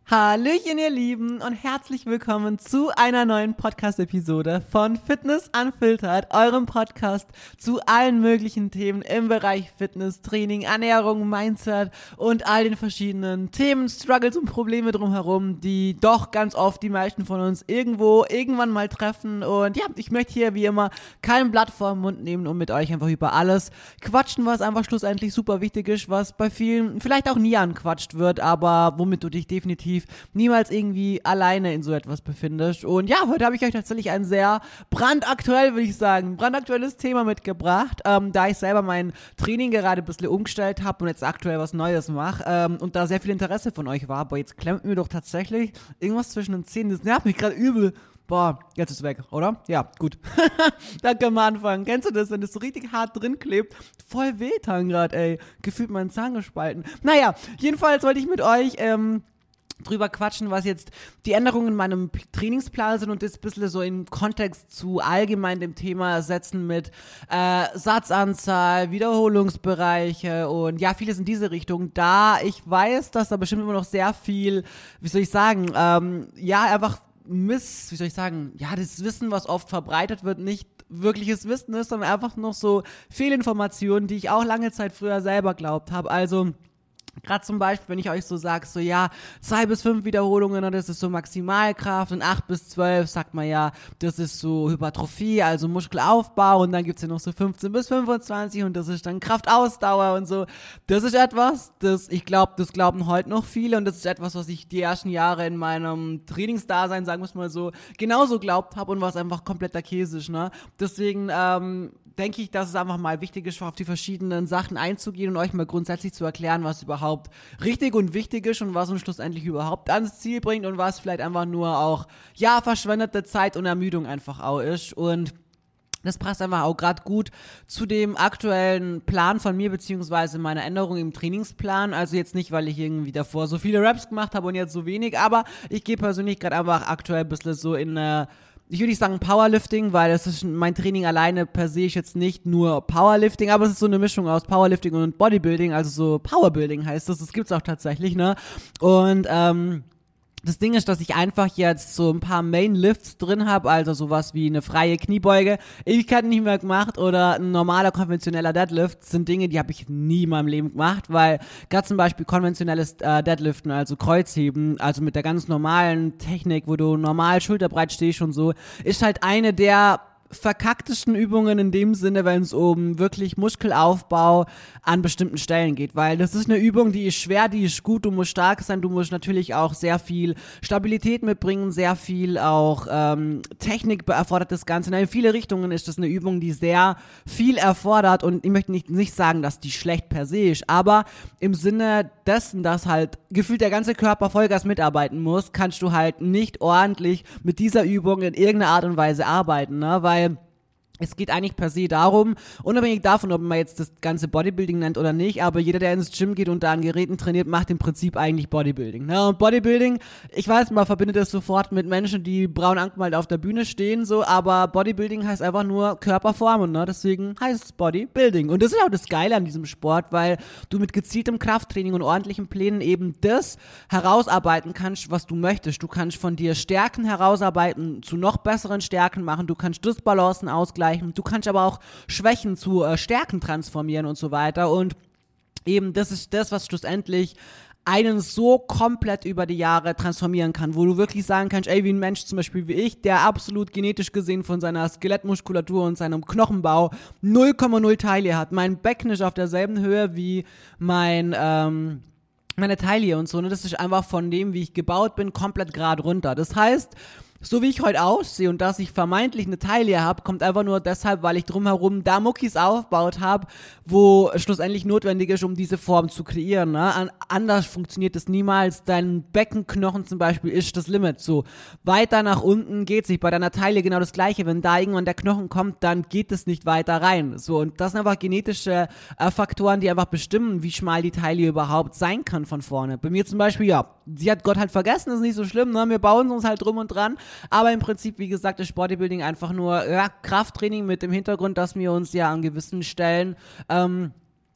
Hallöchen, ihr Lieben, und herzlich willkommen zu einer neuen Podcast-Episode von Fitness Unfiltered, eurem Podcast zu allen möglichen Themen im Bereich Fitness, Training, Ernährung, Mindset und all den verschiedenen Themen, Struggles und Probleme drumherum, die doch ganz oft die meisten von uns irgendwann mal treffen. Und ja, ich möchte hier wie immer kein Blatt vor den Mund nehmen und mit euch einfach über alles quatschen, was einfach schlussendlich super wichtig ist, was bei vielen vielleicht auch nie anquatscht wird, aber womit du dich definitiv niemals irgendwie alleine in so etwas befindest. Und ja, heute habe ich euch tatsächlich ein sehr brandaktuelles Thema mitgebracht, da ich selber mein Training gerade ein bisschen umgestellt habe und jetzt aktuell was Neues mache und da sehr viel Interesse von euch war, aber jetzt klemmt mir doch tatsächlich irgendwas zwischen den Zähnen, das nervt mich gerade übel. Boah, jetzt ist es weg, oder? Ja, gut. Dann können wir anfangen. Kennst du das, wenn das so richtig hart drin klebt? Voll wehtan gerade, ey. Gefühlt meinen Zahn gespalten. Naja, jedenfalls wollte ich mit euch drüber quatschen, was jetzt die Änderungen in meinem Trainingsplan sind und das ein bisschen so in Kontext zu allgemein dem Thema setzen mit Satzanzahl, Wiederholungsbereiche und ja, vieles in diese Richtung, da ich weiß, dass da bestimmt immer noch sehr viel, wie soll ich sagen, einfach das Wissen, was oft verbreitet wird, nicht wirkliches Wissen ist, sondern einfach noch so Fehlinformationen, die ich auch lange Zeit früher selber glaubt habe. Also gerade zum Beispiel, wenn ich euch so sage, so ja, 2 bis 5 Wiederholungen, das ist so Maximalkraft und 8 bis 12 sagt man ja, das ist so Hypertrophie, also Muskelaufbau und dann gibt's ja noch so 15 bis 25 und das ist dann Kraftausdauer und so. Das ist etwas, ich glaube, das glauben heute noch viele und das ist etwas, was ich die ersten Jahre in meinem Trainingsdasein, sagen wir es mal so, genauso glaubt habe und was einfach kompletter Käse ist, ne? Deswegen, denke ich, dass es einfach mal wichtig ist, auf die verschiedenen Sachen einzugehen und euch mal grundsätzlich zu erklären, was überhaupt richtig und wichtig ist und was uns schlussendlich überhaupt ans Ziel bringt und was vielleicht einfach nur auch, ja, verschwendete Zeit und Ermüdung einfach auch ist. Und das passt einfach auch gerade gut zu dem aktuellen Plan von mir, beziehungsweise meiner Änderung im Trainingsplan. Also jetzt nicht, weil ich irgendwie davor so viele Reps gemacht habe und jetzt so wenig, aber ich gehe persönlich gerade einfach aktuell ein bisschen so in eine, ich würde nicht sagen Powerlifting, weil das ist mein Training alleine per se ist jetzt nicht nur Powerlifting, aber es ist so eine Mischung aus Powerlifting und Bodybuilding, also so Powerbuilding heißt das gibt's auch tatsächlich, ne? Und das Ding ist, dass ich einfach jetzt so ein paar Main Lifts drin habe, also sowas wie eine freie Kniebeuge, Ewigkeiten nicht mehr gemacht oder ein normaler konventioneller Deadlift, das sind Dinge, die habe ich nie in meinem Leben gemacht, weil gerade zum Beispiel konventionelles Deadliften, also Kreuzheben, also mit der ganz normalen Technik, wo du normal schulterbreit stehst und so, ist halt eine der verkacktesten Übungen in dem Sinne, wenn es um wirklich Muskelaufbau an bestimmten Stellen geht, weil das ist eine Übung, die ist schwer, die ist gut, du musst stark sein, du musst natürlich auch sehr viel Stabilität mitbringen, sehr viel auch Technik erfordert das Ganze. In viele Richtungen ist das eine Übung, die sehr viel erfordert und ich möchte nicht sagen, dass die schlecht per se ist, aber im Sinne dessen, dass halt gefühlt der ganze Körper Vollgas mitarbeiten muss, kannst du halt nicht ordentlich mit dieser Übung in irgendeiner Art und Weise arbeiten, ne? Weil es geht eigentlich per se darum, unabhängig davon, ob man jetzt das ganze Bodybuilding nennt oder nicht, aber jeder, der ins Gym geht und da an Geräten trainiert, macht im Prinzip eigentlich Bodybuilding. Ne? Und Bodybuilding, ich weiß, man verbindet das sofort mit Menschen, die braun angemalt auf der Bühne stehen, so, aber Bodybuilding heißt einfach nur Körperformen, ne? Deswegen heißt es Bodybuilding. Und das ist auch das Geile an diesem Sport, weil du mit gezieltem Krafttraining und ordentlichen Plänen eben das herausarbeiten kannst, was du möchtest. Du kannst von dir Stärken herausarbeiten, zu noch besseren Stärken machen, du kannst Dysbalancen ausgleichen, du kannst aber auch Schwächen zu Stärken transformieren und so weiter und eben das ist das, was schlussendlich einen so komplett über die Jahre transformieren kann, wo du wirklich sagen kannst, ey, wie ein Mensch zum Beispiel wie ich, der absolut genetisch gesehen von seiner Skelettmuskulatur und seinem Knochenbau 0,0 Taille hat. Mein Becken ist auf derselben Höhe wie meine Taille und so, ne? Das ist einfach von dem, wie ich gebaut bin, komplett gerade runter. Das heißt, so wie ich heute aussehe und dass ich vermeintlich eine Taille habe, kommt einfach nur deshalb, weil ich drumherum da Muckis aufgebaut habe, wo schlussendlich notwendig ist, um diese Form zu kreieren. Ne? Anders funktioniert es niemals. Dein Beckenknochen zum Beispiel ist das Limit. So weiter nach unten geht es nicht. Bei deiner Taille genau das Gleiche. Wenn da irgendwann der Knochen kommt, dann geht es nicht weiter rein. So, und das sind einfach genetische Faktoren, die einfach bestimmen, wie schmal die Taille überhaupt sein kann von vorne. Bei mir zum Beispiel, ja, sie hat Gott halt vergessen, ist nicht so schlimm. Ne? Wir bauen uns halt drum und dran. Aber im Prinzip, wie gesagt, ist Bodybuilding einfach nur Krafttraining mit dem Hintergrund, dass wir uns ja an gewissen Stellen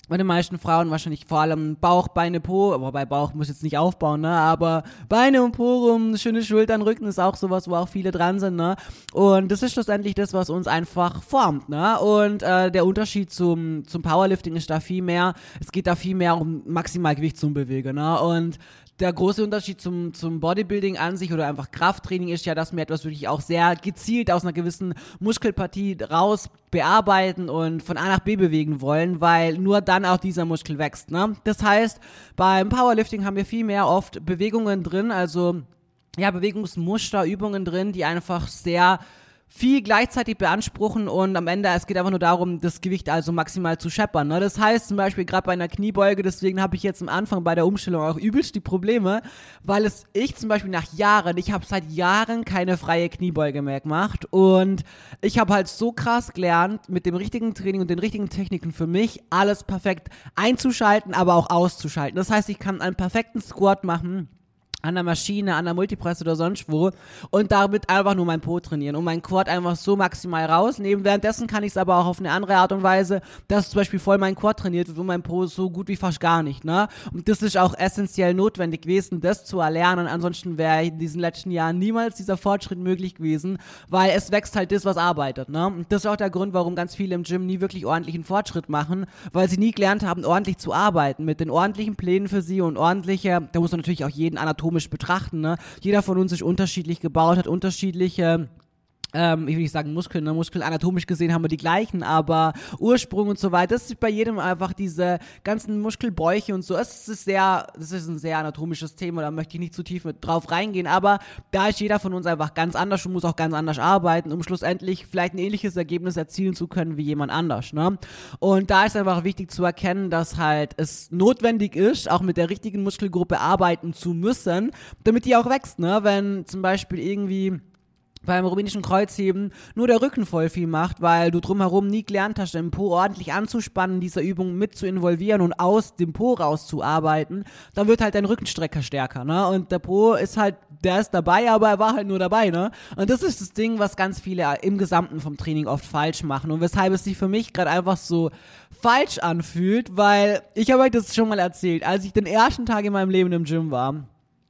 bei den meisten Frauen wahrscheinlich vor allem Bauch, Beine, Po, aber bei Bauch muss jetzt nicht aufbauen, ne, aber Beine und Po rum, schöne Schultern, Rücken ist auch sowas, wo auch viele dran sind, ne, und das ist schlussendlich das, was uns einfach formt, ne, und der Unterschied zum Powerlifting ist da viel mehr, es geht da viel mehr um Maximalgewicht zum Bewegen, ne, und der große Unterschied zum Bodybuilding an sich oder einfach Krafttraining ist ja, dass wir etwas wirklich auch sehr gezielt aus einer gewissen Muskelpartie raus bearbeiten und von A nach B bewegen wollen, weil nur dann auch dieser Muskel wächst, ne? Das heißt, beim Powerlifting haben wir viel mehr oft Bewegungen drin, also ja, Bewegungsmuster, Übungen drin, die einfach sehr viel gleichzeitig beanspruchen und am Ende, es geht einfach nur darum, das Gewicht also maximal zu scheppern, ne? Das heißt zum Beispiel gerade bei einer Kniebeuge, deswegen habe ich jetzt am Anfang bei der Umstellung auch übelst die Probleme, weil ich zum Beispiel ich habe seit Jahren keine freie Kniebeuge mehr gemacht und ich habe halt so krass gelernt, mit dem richtigen Training und den richtigen Techniken für mich alles perfekt einzuschalten, aber auch auszuschalten. Das heißt, ich kann einen perfekten Squat machen, an der Maschine, an der Multipress oder sonst wo und damit einfach nur mein Po trainieren und meinen Quad einfach so maximal rausnehmen. Währenddessen kann ich es aber auch auf eine andere Art und Weise, dass zum Beispiel voll mein Quad trainiert wird und mein Po so gut wie fast gar nicht, ne? Und das ist auch essentiell notwendig gewesen, das zu erlernen. Ansonsten wäre in diesen letzten Jahren niemals dieser Fortschritt möglich gewesen, weil es wächst halt das, was arbeitet, ne? Und das ist auch der Grund, warum ganz viele im Gym nie wirklich ordentlichen Fortschritt machen, weil sie nie gelernt haben, ordentlich zu arbeiten, mit den ordentlichen Plänen für sie und da muss man natürlich auch jeden anatomisch betrachten, ne? Jeder von uns ist unterschiedlich gebaut, hat unterschiedliche ich will nicht sagen Muskeln, ne? Muskeln anatomisch gesehen haben wir die gleichen, aber Ursprung und so weiter, das ist bei jedem einfach diese ganzen Muskelbäuche und so, das ist ein sehr anatomisches Thema, da möchte ich nicht zu tief mit drauf reingehen, aber da ist jeder von uns einfach ganz anders und muss auch ganz anders arbeiten, um schlussendlich vielleicht ein ähnliches Ergebnis erzielen zu können wie jemand anders, ne? Und da ist einfach wichtig zu erkennen, dass halt es notwendig ist, auch mit der richtigen Muskelgruppe arbeiten zu müssen, damit die auch wächst, ne? Wenn zum Beispiel irgendwie beim rumänischen Kreuzheben nur der Rücken voll viel macht, weil du drumherum nie gelernt hast, den Po ordentlich anzuspannen, diese Übung mit zu involvieren und aus dem Po rauszuarbeiten, dann wird halt dein Rückenstrecker stärker, ne? Und der Po ist halt, der ist dabei, aber er war halt nur dabei, ne? Und das ist das Ding, was ganz viele im Gesamten vom Training oft falsch machen und weshalb es sich für mich gerade einfach so falsch anfühlt, weil ich habe euch das schon mal erzählt, als ich den ersten Tag in meinem Leben im Gym war.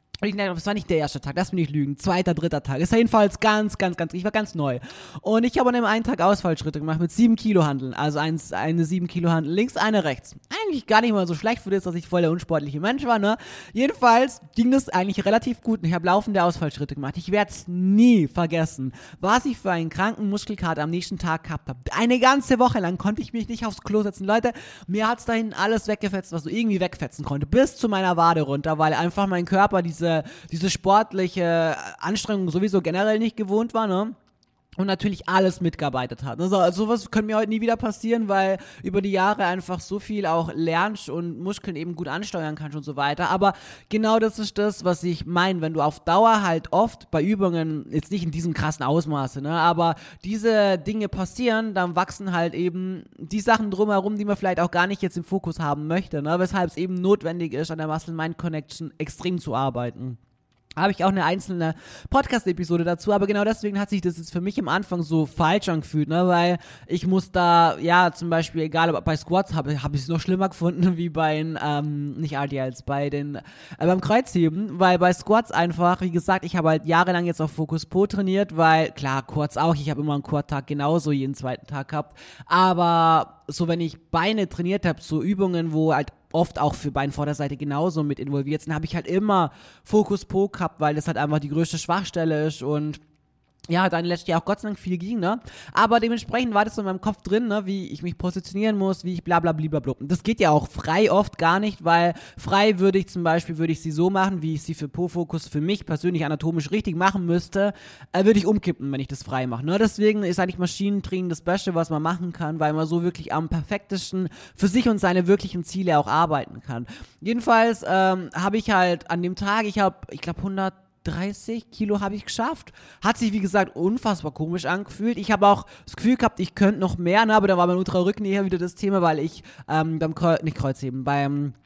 Das war nicht der erste Tag, lass mich nicht lügen. Zweiter, dritter Tag. Ist jedenfalls ich war ganz neu. Und ich habe an dem einen Tag Ausfallschritte gemacht mit 7 Kilo Hanteln. Also eine 7 Kilo Hantel links, eine rechts. Eigentlich gar nicht mal so schlecht für das, dass ich voll der unsportliche Mensch war, ne? Jedenfalls ging das eigentlich relativ gut und ich habe laufende Ausfallschritte gemacht. Ich werde es nie vergessen, was ich für einen kranken Muskelkater am nächsten Tag gehabt habe. Eine ganze Woche lang konnte ich mich nicht aufs Klo setzen. Leute, mir hat's da hinten alles weggefetzt, was so irgendwie wegfetzen konnte. Bis zu meiner Wade runter, weil einfach mein Körper diese sportliche Anstrengung sowieso generell nicht gewohnt war, ne? Und natürlich alles mitgearbeitet hat. Also sowas könnte mir heute nie wieder passieren, weil über die Jahre einfach so viel auch lernst und Muskeln eben gut ansteuern kannst und so weiter. Aber genau das ist das, was ich meine, wenn du auf Dauer halt oft bei Übungen, jetzt nicht in diesem krassen Ausmaße, ne, aber diese Dinge passieren, dann wachsen halt eben die Sachen drumherum, die man vielleicht auch gar nicht jetzt im Fokus haben möchte, ne, weshalb es eben notwendig ist, an der Muscle-Mind-Connection extrem zu arbeiten. Habe ich auch eine einzelne Podcast-Episode dazu, aber genau deswegen hat sich das jetzt für mich am Anfang so falsch angefühlt, ne, weil ich muss da, ja, zum Beispiel, egal, ob bei Squats hab ich es noch schlimmer gefunden, wie bei nicht RDLs, beim Kreuzheben, weil bei Squats einfach, wie gesagt, ich habe halt jahrelang jetzt auf Focus Po trainiert, weil, klar, Quads auch, ich habe immer einen Quad-Tag genauso jeden zweiten Tag gehabt, aber so, wenn ich Beine trainiert habe, so Übungen, wo halt oft auch für Beinvorderseite genauso mit involviert sind, habe ich halt immer Focus Po gehabt, weil das halt einfach die größte Schwachstelle ist und ja, dann letztes Jahr auch Gott sei Dank viel ging, ne? Aber dementsprechend war das so in meinem Kopf drin, ne? Wie ich mich positionieren muss, wie ich blablabla. Das geht ja auch frei oft gar nicht, weil frei würde ich sie so machen, wie ich sie für Po-Fokus für mich persönlich anatomisch richtig machen müsste, würde ich umkippen, wenn ich das frei mache, ne? Deswegen ist eigentlich Maschinentraining das Beste, was man machen kann, weil man so wirklich am perfektesten für sich und seine wirklichen Ziele auch arbeiten kann. Jedenfalls habe ich halt an dem Tag, ich glaube 130 Kilo habe ich geschafft. Hat sich, wie gesagt, unfassbar komisch angefühlt. Ich habe auch das Gefühl gehabt, ich könnte noch mehr, ne? Aber da war mein Ultrarücken eher wieder das Thema, weil ich beim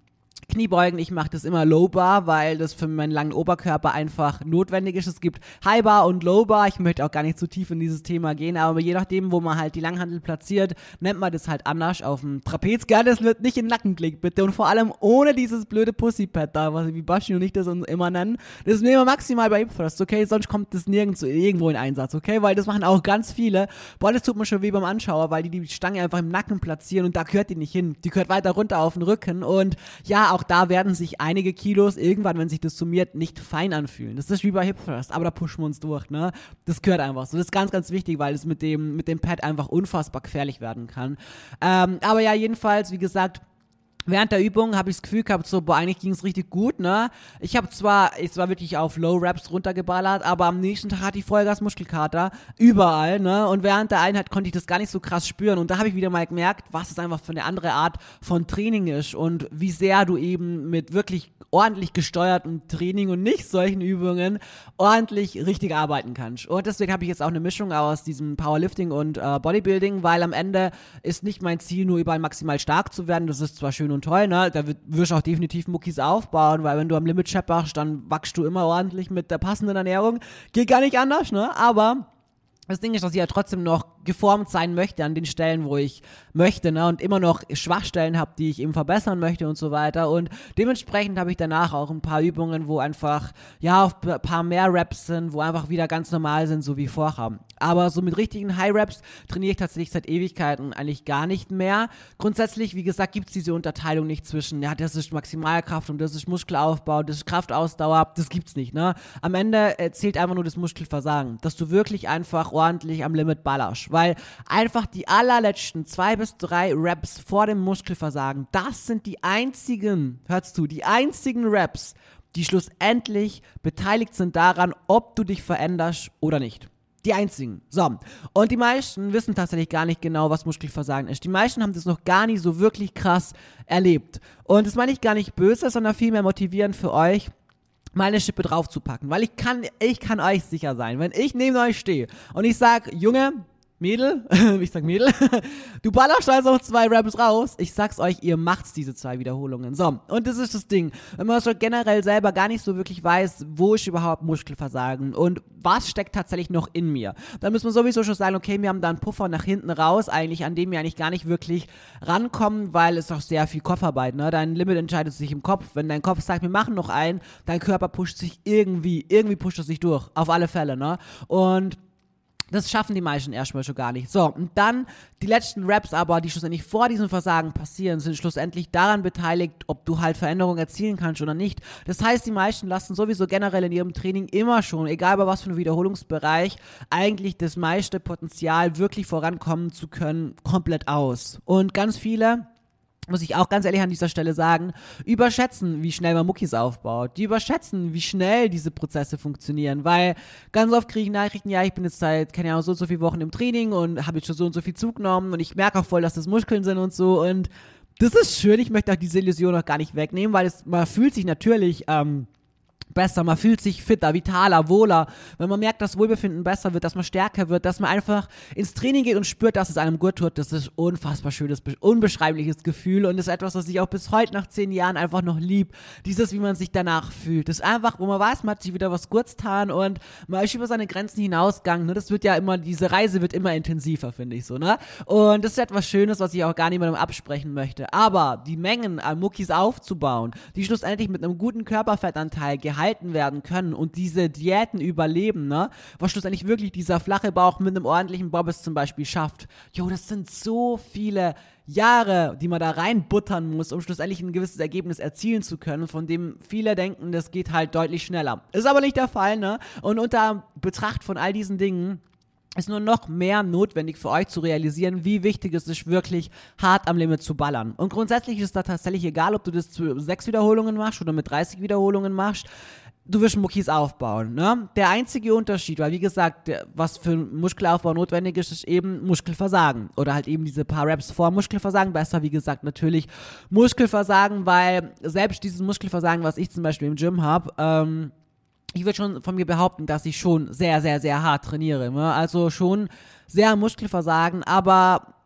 Kniebeugen, ich mache das immer Low Bar, weil das für meinen langen Oberkörper einfach notwendig ist. Es gibt High Bar und Low Bar. Ich möchte auch gar nicht zu tief in dieses Thema gehen, aber je nachdem, wo man halt die Langhantel platziert, nennt man das halt anders. Auf dem Trapez, gell, das wird nicht in den Nacken gelegt, bitte. Und vor allem ohne dieses blöde Pussypad da, was wie Bashi und ich das immer nennen. Das nehmen wir maximal bei Hip Thrust, okay? Sonst kommt das nirgends irgendwo in Einsatz, okay? Weil das machen auch ganz viele. Boah, das tut mir schon weh beim Anschauer, weil die Stange einfach im Nacken platzieren und da gehört die nicht hin. Die gehört weiter runter auf den Rücken und ja, auch da werden sich einige Kilos irgendwann, wenn sich das summiert, nicht fein anfühlen. Das ist wie bei Hip Thrust, aber da pushen wir uns durch, ne? Das gehört einfach so. Das ist ganz, ganz wichtig, weil es mit dem Pad einfach unfassbar gefährlich werden kann. Aber ja, jedenfalls, wie gesagt, während der Übung habe ich das Gefühl gehabt, so, boah, eigentlich ging es richtig gut, ne? Ich war wirklich auf Low Reps runtergeballert, aber am nächsten Tag hatte ich Vollgas Muskelkater, überall, ne? Und während der Einheit konnte ich das gar nicht so krass spüren und da habe ich wieder mal gemerkt, was es einfach für eine andere Art von Training ist und wie sehr du eben mit wirklich ordentlich gesteuertem Training und nicht solchen Übungen ordentlich richtig arbeiten kannst. Und deswegen habe ich jetzt auch eine Mischung aus diesem Powerlifting und Bodybuilding, weil am Ende ist nicht mein Ziel, nur überall maximal stark zu werden. Das ist zwar schön und toll, ne? Da wirst du auch definitiv Muckis aufbauen, weil wenn du am Limit schepperst, dann wachst du immer ordentlich mit der passenden Ernährung. Geht gar nicht anders, ne? Aber das Ding ist, dass ich ja trotzdem noch geformt sein möchte an den Stellen, wo ich möchte, ne, und immer noch Schwachstellen habe, die ich eben verbessern möchte und so weiter und dementsprechend habe ich danach auch ein paar Übungen, wo einfach, ja, auf ein paar mehr Reps sind, wo einfach wieder ganz normal sind, so wie vorher. Aber so mit richtigen High Reps trainiere ich tatsächlich seit Ewigkeiten eigentlich gar nicht mehr. Grundsätzlich, wie gesagt, gibt es diese Unterteilung nicht zwischen, ja, das ist Maximalkraft und das ist Muskelaufbau, das ist Kraftausdauer, das gibt's nicht, ne. Am Ende zählt einfach nur das Muskelversagen, dass du wirklich einfach ordentlich am Limit ballerst. Weil einfach die allerletzten 2 bis 3 Reps vor dem Muskelversagen, das sind die einzigen, hörst du, die einzigen Reps, die schlussendlich beteiligt sind daran, ob du dich veränderst oder nicht. Die einzigen. So. Und die meisten wissen tatsächlich gar nicht genau, was Muskelversagen ist. Die meisten haben das noch gar nicht so wirklich krass erlebt. Und das meine ich gar nicht böse, sondern vielmehr motivierend für euch, mal eine Schippe draufzupacken. Weil ich kann euch sicher sein, wenn ich neben euch stehe und ich sag, Junge, Mädel, ich sag Mädel, du ballerst also 2 Reps raus. Ich sag's euch, ihr macht's diese 2 Wiederholungen. So, und das ist das Ding. Wenn man schon generell selber gar nicht so wirklich weiß, wo ist überhaupt Muskelversagen und was steckt tatsächlich noch in mir, dann müssen wir sowieso schon sagen, okay, wir haben da einen Puffer nach hinten raus, eigentlich, an dem wir eigentlich gar nicht wirklich rankommen, weil es doch sehr viel Kopfarbeit, ne? Dein Limit entscheidet sich im Kopf. Wenn dein Kopf sagt, wir machen noch einen, dein Körper pusht sich irgendwie pusht es sich durch. Auf alle Fälle, ne? Und das schaffen die meisten erstmal schon gar nicht. So, und dann die letzten Reps aber, die schlussendlich vor diesem Versagen passieren, sind schlussendlich daran beteiligt, ob du halt Veränderungen erzielen kannst oder nicht. Das heißt, die meisten lassen sowieso generell in ihrem Training immer schon, egal bei was für einem Wiederholungsbereich, eigentlich das meiste Potenzial wirklich vorankommen zu können, komplett aus. Und ganz viele, muss ich auch ganz ehrlich an dieser Stelle sagen, überschätzen, wie schnell man Muckis aufbaut. Die überschätzen, wie schnell diese Prozesse funktionieren, weil ganz oft kriege ich Nachrichten, ja, ich bin jetzt seit, keine Ahnung, so und so viele Wochen im Training und habe jetzt schon so und so viel zugenommen und ich merke auch voll, dass das Muskeln sind und so und das ist schön, ich möchte auch diese Illusion noch gar nicht wegnehmen, weil man fühlt sich natürlich, besser, man fühlt sich fitter, vitaler, wohler, wenn man merkt, dass Wohlbefinden besser wird, dass man stärker wird, dass man einfach ins Training geht und spürt, dass es einem gut tut, das ist unfassbar schönes, unbeschreibliches Gefühl und das ist etwas, was ich auch bis heute nach 10 Jahren einfach noch lieb, dieses, wie man sich danach fühlt, das ist einfach, wo man weiß, man hat sich wieder was kurz getan und man ist über seine Grenzen hinausgegangen, ne? Das wird ja immer, diese Reise wird immer intensiver, finde ich so, ne, und das ist etwas Schönes, was ich auch gar niemandem absprechen möchte, aber die Mengen an Muckis aufzubauen, die schlussendlich mit einem guten Körperfettanteil gehalten werden können und diese Diäten überleben, ne? Was schlussendlich wirklich dieser flache Bauch mit einem ordentlichen Bobbes zum Beispiel schafft. Jo, das sind so viele Jahre, die man da reinbuttern muss, um schlussendlich ein gewisses Ergebnis erzielen zu können, von dem viele denken, das geht halt deutlich schneller. Ist aber nicht der Fall, ne? Und unter Betracht von all diesen Dingen ist nur noch mehr notwendig für euch zu realisieren, wie wichtig es ist, wirklich hart am Limit zu ballern. Und grundsätzlich ist da tatsächlich egal, ob du das zu 6 Wiederholungen machst oder mit 30 Wiederholungen machst, du wirst Muckis aufbauen, ne? Der einzige Unterschied, weil wie gesagt, was für Muskelaufbau notwendig ist, ist eben Muskelversagen. Oder halt eben diese paar Reps vor Muskelversagen. Besser, wie gesagt, natürlich Muskelversagen, weil selbst dieses Muskelversagen, was ich zum Beispiel im Gym habe, ich würde schon von mir behaupten, dass ich schon sehr, sehr, sehr hart trainiere. Ne? Also schon sehr Muskelversagen, aber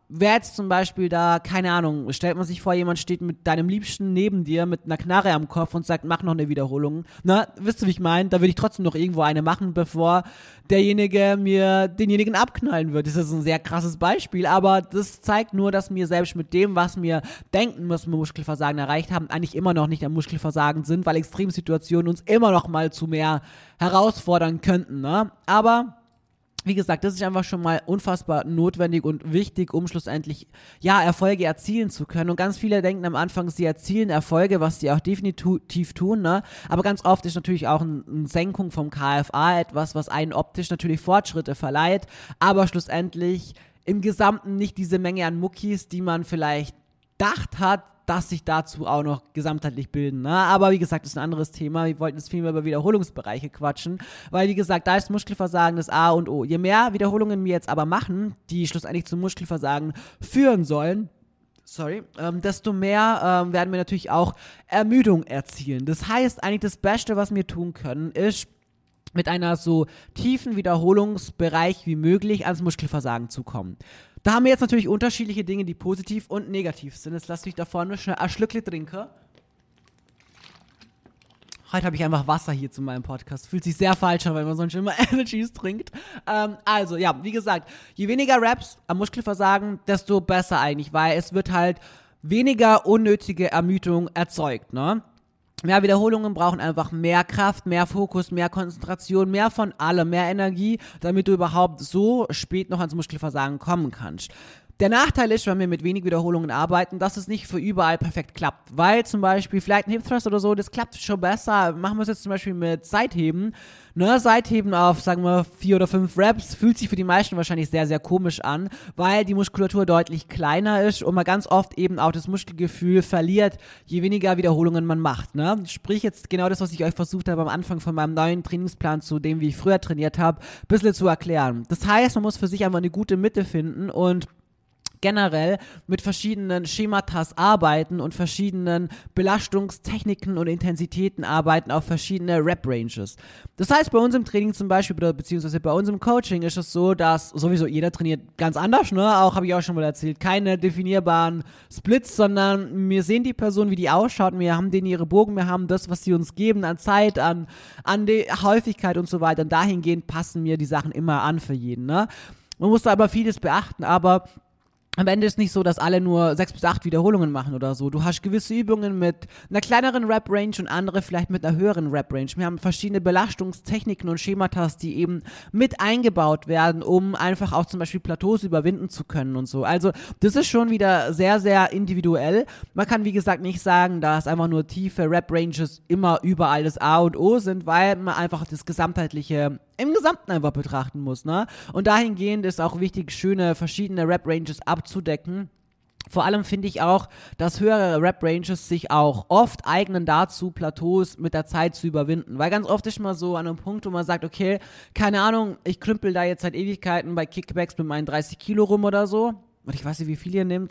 wer jetzt zum Beispiel da, keine Ahnung, stellt man sich vor, jemand steht mit deinem Liebsten neben dir mit einer Knarre am Kopf und sagt, mach noch eine Wiederholung. Na, wisst ihr, wie ich meine? Da würde ich trotzdem noch irgendwo eine machen, bevor derjenige mir denjenigen abknallen wird. Das ist ein sehr krasses Beispiel, aber das zeigt nur, dass wir selbst mit dem, was wir denken, was wir Muskelversagen erreicht haben, eigentlich immer noch nicht am Muskelversagen sind, weil Extremsituationen uns immer noch mal zu mehr herausfordern könnten, ne? Aber wie gesagt, das ist einfach schon mal unfassbar notwendig und wichtig, um schlussendlich, ja, Erfolge erzielen zu können. Und ganz viele denken am Anfang, sie erzielen Erfolge, was sie auch definitiv tun, ne? Aber ganz oft ist natürlich auch eine Senkung vom KFA etwas, was einen optisch natürlich Fortschritte verleiht, aber schlussendlich im Gesamten nicht diese Menge an Muckis, die man vielleicht gedacht hat, dass sich dazu auch noch gesamtheitlich bilden. Ne? Aber wie gesagt, das ist ein anderes Thema. Wir wollten jetzt viel mehr über Wiederholungsbereiche quatschen, weil wie gesagt, da ist Muskelversagen das A und O. Je mehr Wiederholungen wir jetzt aber machen, die schlussendlich zum Muskelversagen führen sollen, desto mehr werden wir natürlich auch Ermüdung erzielen. Das heißt, eigentlich das Beste, was wir tun können, ist mit einer so tiefen Wiederholungsbereich wie möglich ans Muskelversagen zu kommen. Da haben wir jetzt natürlich unterschiedliche Dinge, die positiv und negativ sind. Jetzt lass mich da vorne schnell ein Schlückchen trinken. Heute habe ich einfach Wasser hier zu meinem Podcast. Fühlt sich sehr falsch an, weil man sonst immer Energies trinkt. Also, ja, wie gesagt, je weniger Reps am Muskelversagen, desto besser eigentlich, weil es wird halt weniger unnötige Ermüdung erzeugt, ne? Mehr Wiederholungen brauchen einfach mehr Kraft, mehr Fokus, mehr Konzentration, mehr von allem, mehr Energie, damit du überhaupt so spät noch ans Muskelversagen kommen kannst. Der Nachteil ist, wenn wir mit wenig Wiederholungen arbeiten, dass es nicht für überall perfekt klappt. Weil zum Beispiel vielleicht ein Hip Thrust oder so, das klappt schon besser. Machen wir es jetzt zum Beispiel mit Seitheben. Ne, Seitheben auf, sagen wir, 4 oder 5 Reps fühlt sich für die meisten wahrscheinlich sehr, sehr komisch an, weil die Muskulatur deutlich kleiner ist und man ganz oft eben auch das Muskelgefühl verliert, je weniger Wiederholungen man macht. Ne? Sprich jetzt genau das, was ich euch versucht habe am Anfang von meinem neuen Trainingsplan zu dem, wie ich früher trainiert habe, ein bisschen zu erklären. Das heißt, man muss für sich einfach eine gute Mitte finden und generell mit verschiedenen Schematas arbeiten und verschiedenen Belastungstechniken und Intensitäten arbeiten auf verschiedene Rep-Ranges. Das heißt, bei uns im Training zum Beispiel, beziehungsweise bei uns im Coaching ist es so, dass sowieso jeder trainiert ganz anders, ne? Auch habe ich auch schon mal erzählt, keine definierbaren Splits, sondern wir sehen die Person, wie die ausschaut, wir haben denen ihre Bogen, wir haben das, was sie uns geben an Zeit, an die Häufigkeit und so weiter. Und dahingehend passen mir die Sachen immer an für jeden, ne? Man muss da aber vieles beachten, aber am Ende ist nicht so, dass alle nur 6 bis 8 Wiederholungen machen oder so. Du hast gewisse Übungen mit einer kleineren Rep-Range und andere vielleicht mit einer höheren Rep-Range. Wir haben verschiedene Belastungstechniken und Schematas, die eben mit eingebaut werden, um einfach auch zum Beispiel Plateaus überwinden zu können und so. Also das ist schon wieder sehr, sehr individuell. Man kann wie gesagt nicht sagen, dass einfach nur tiefe Rep-Ranges immer überall das A und O sind, weil man einfach das Gesamtheitliche im Gesamten einfach betrachten muss, ne? Und dahingehend ist auch wichtig, schöne verschiedene Rep-Ranges abzudecken. Vor allem finde ich auch, dass höhere Rep-Ranges sich auch oft eignen dazu, Plateaus mit der Zeit zu überwinden. Weil ganz oft ist man so an einem Punkt, wo man sagt, okay, keine Ahnung, ich krümpel da jetzt seit Ewigkeiten bei Kickbacks mit meinen 30 Kilo rum oder so. Und ich weiß nicht, wie viel ihr nehmt.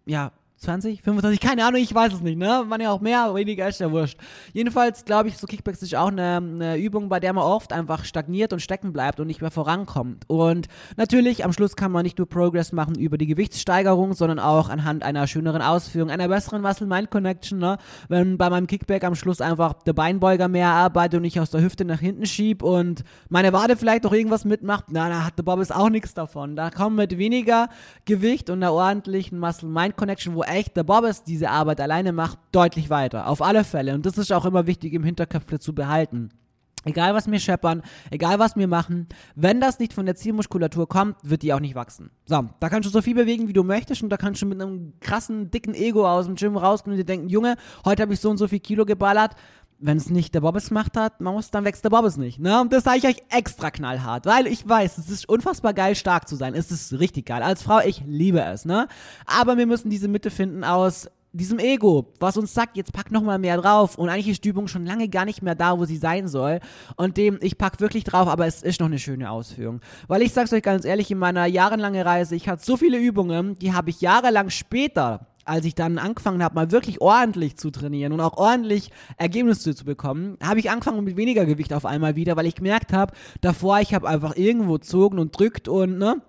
20, 25, keine Ahnung, ich weiß es nicht, ne? Man ja auch mehr, weniger ist ja wurscht. Jedenfalls glaube ich, so Kickbacks ist auch eine Übung, bei der man oft einfach stagniert und stecken bleibt und nicht mehr vorankommt. Und natürlich, am Schluss kann man nicht nur Progress machen über die Gewichtssteigerung, sondern auch anhand einer schöneren Ausführung, einer besseren Muscle-Mind-Connection, ne? Wenn bei meinem Kickback am Schluss einfach der Beinbeuger mehr arbeitet und ich aus der Hüfte nach hinten schieb und meine Wade vielleicht noch irgendwas mitmacht, na, da hat der Bobbes auch nichts davon. Da kommen mit weniger Gewicht und einer ordentlichen Muscle-Mind-Connection, wo echt der Bobbes diese Arbeit alleine macht, deutlich weiter. Auf alle Fälle. Und das ist auch immer wichtig im Hinterköpfe zu behalten. Egal was wir scheppern, egal was wir machen, wenn das nicht von der Zielmuskulatur kommt, wird die auch nicht wachsen. So, da kannst du so viel bewegen, wie du möchtest und da kannst du mit einem krassen, dicken Ego aus dem Gym rausgehen und dir denken, Junge, heute habe ich so und so viel Kilo geballert. Wenn es nicht der Bobbes gemacht hat, dann wächst der Bobbes nicht. Ne? Und das sage ich euch extra knallhart, weil ich weiß, es ist unfassbar geil, stark zu sein. Es ist richtig geil. Als Frau, ich liebe es. Ne? Aber wir müssen diese Mitte finden aus diesem Ego, was uns sagt, jetzt pack nochmal mehr drauf. Und eigentlich ist die Übung schon lange gar nicht mehr da, wo sie sein soll. Und ich pack wirklich drauf, aber es ist noch eine schöne Ausführung. Weil ich sag's euch ganz ehrlich, in meiner jahrelangen Reise, ich hatte so viele Übungen, die habe ich jahrelang später, als ich dann angefangen habe, mal wirklich ordentlich zu trainieren und auch ordentlich Ergebnisse zu bekommen, habe ich angefangen mit weniger Gewicht auf einmal wieder, weil ich gemerkt habe, davor, ich habe einfach irgendwo gezogen und drückt und, ne,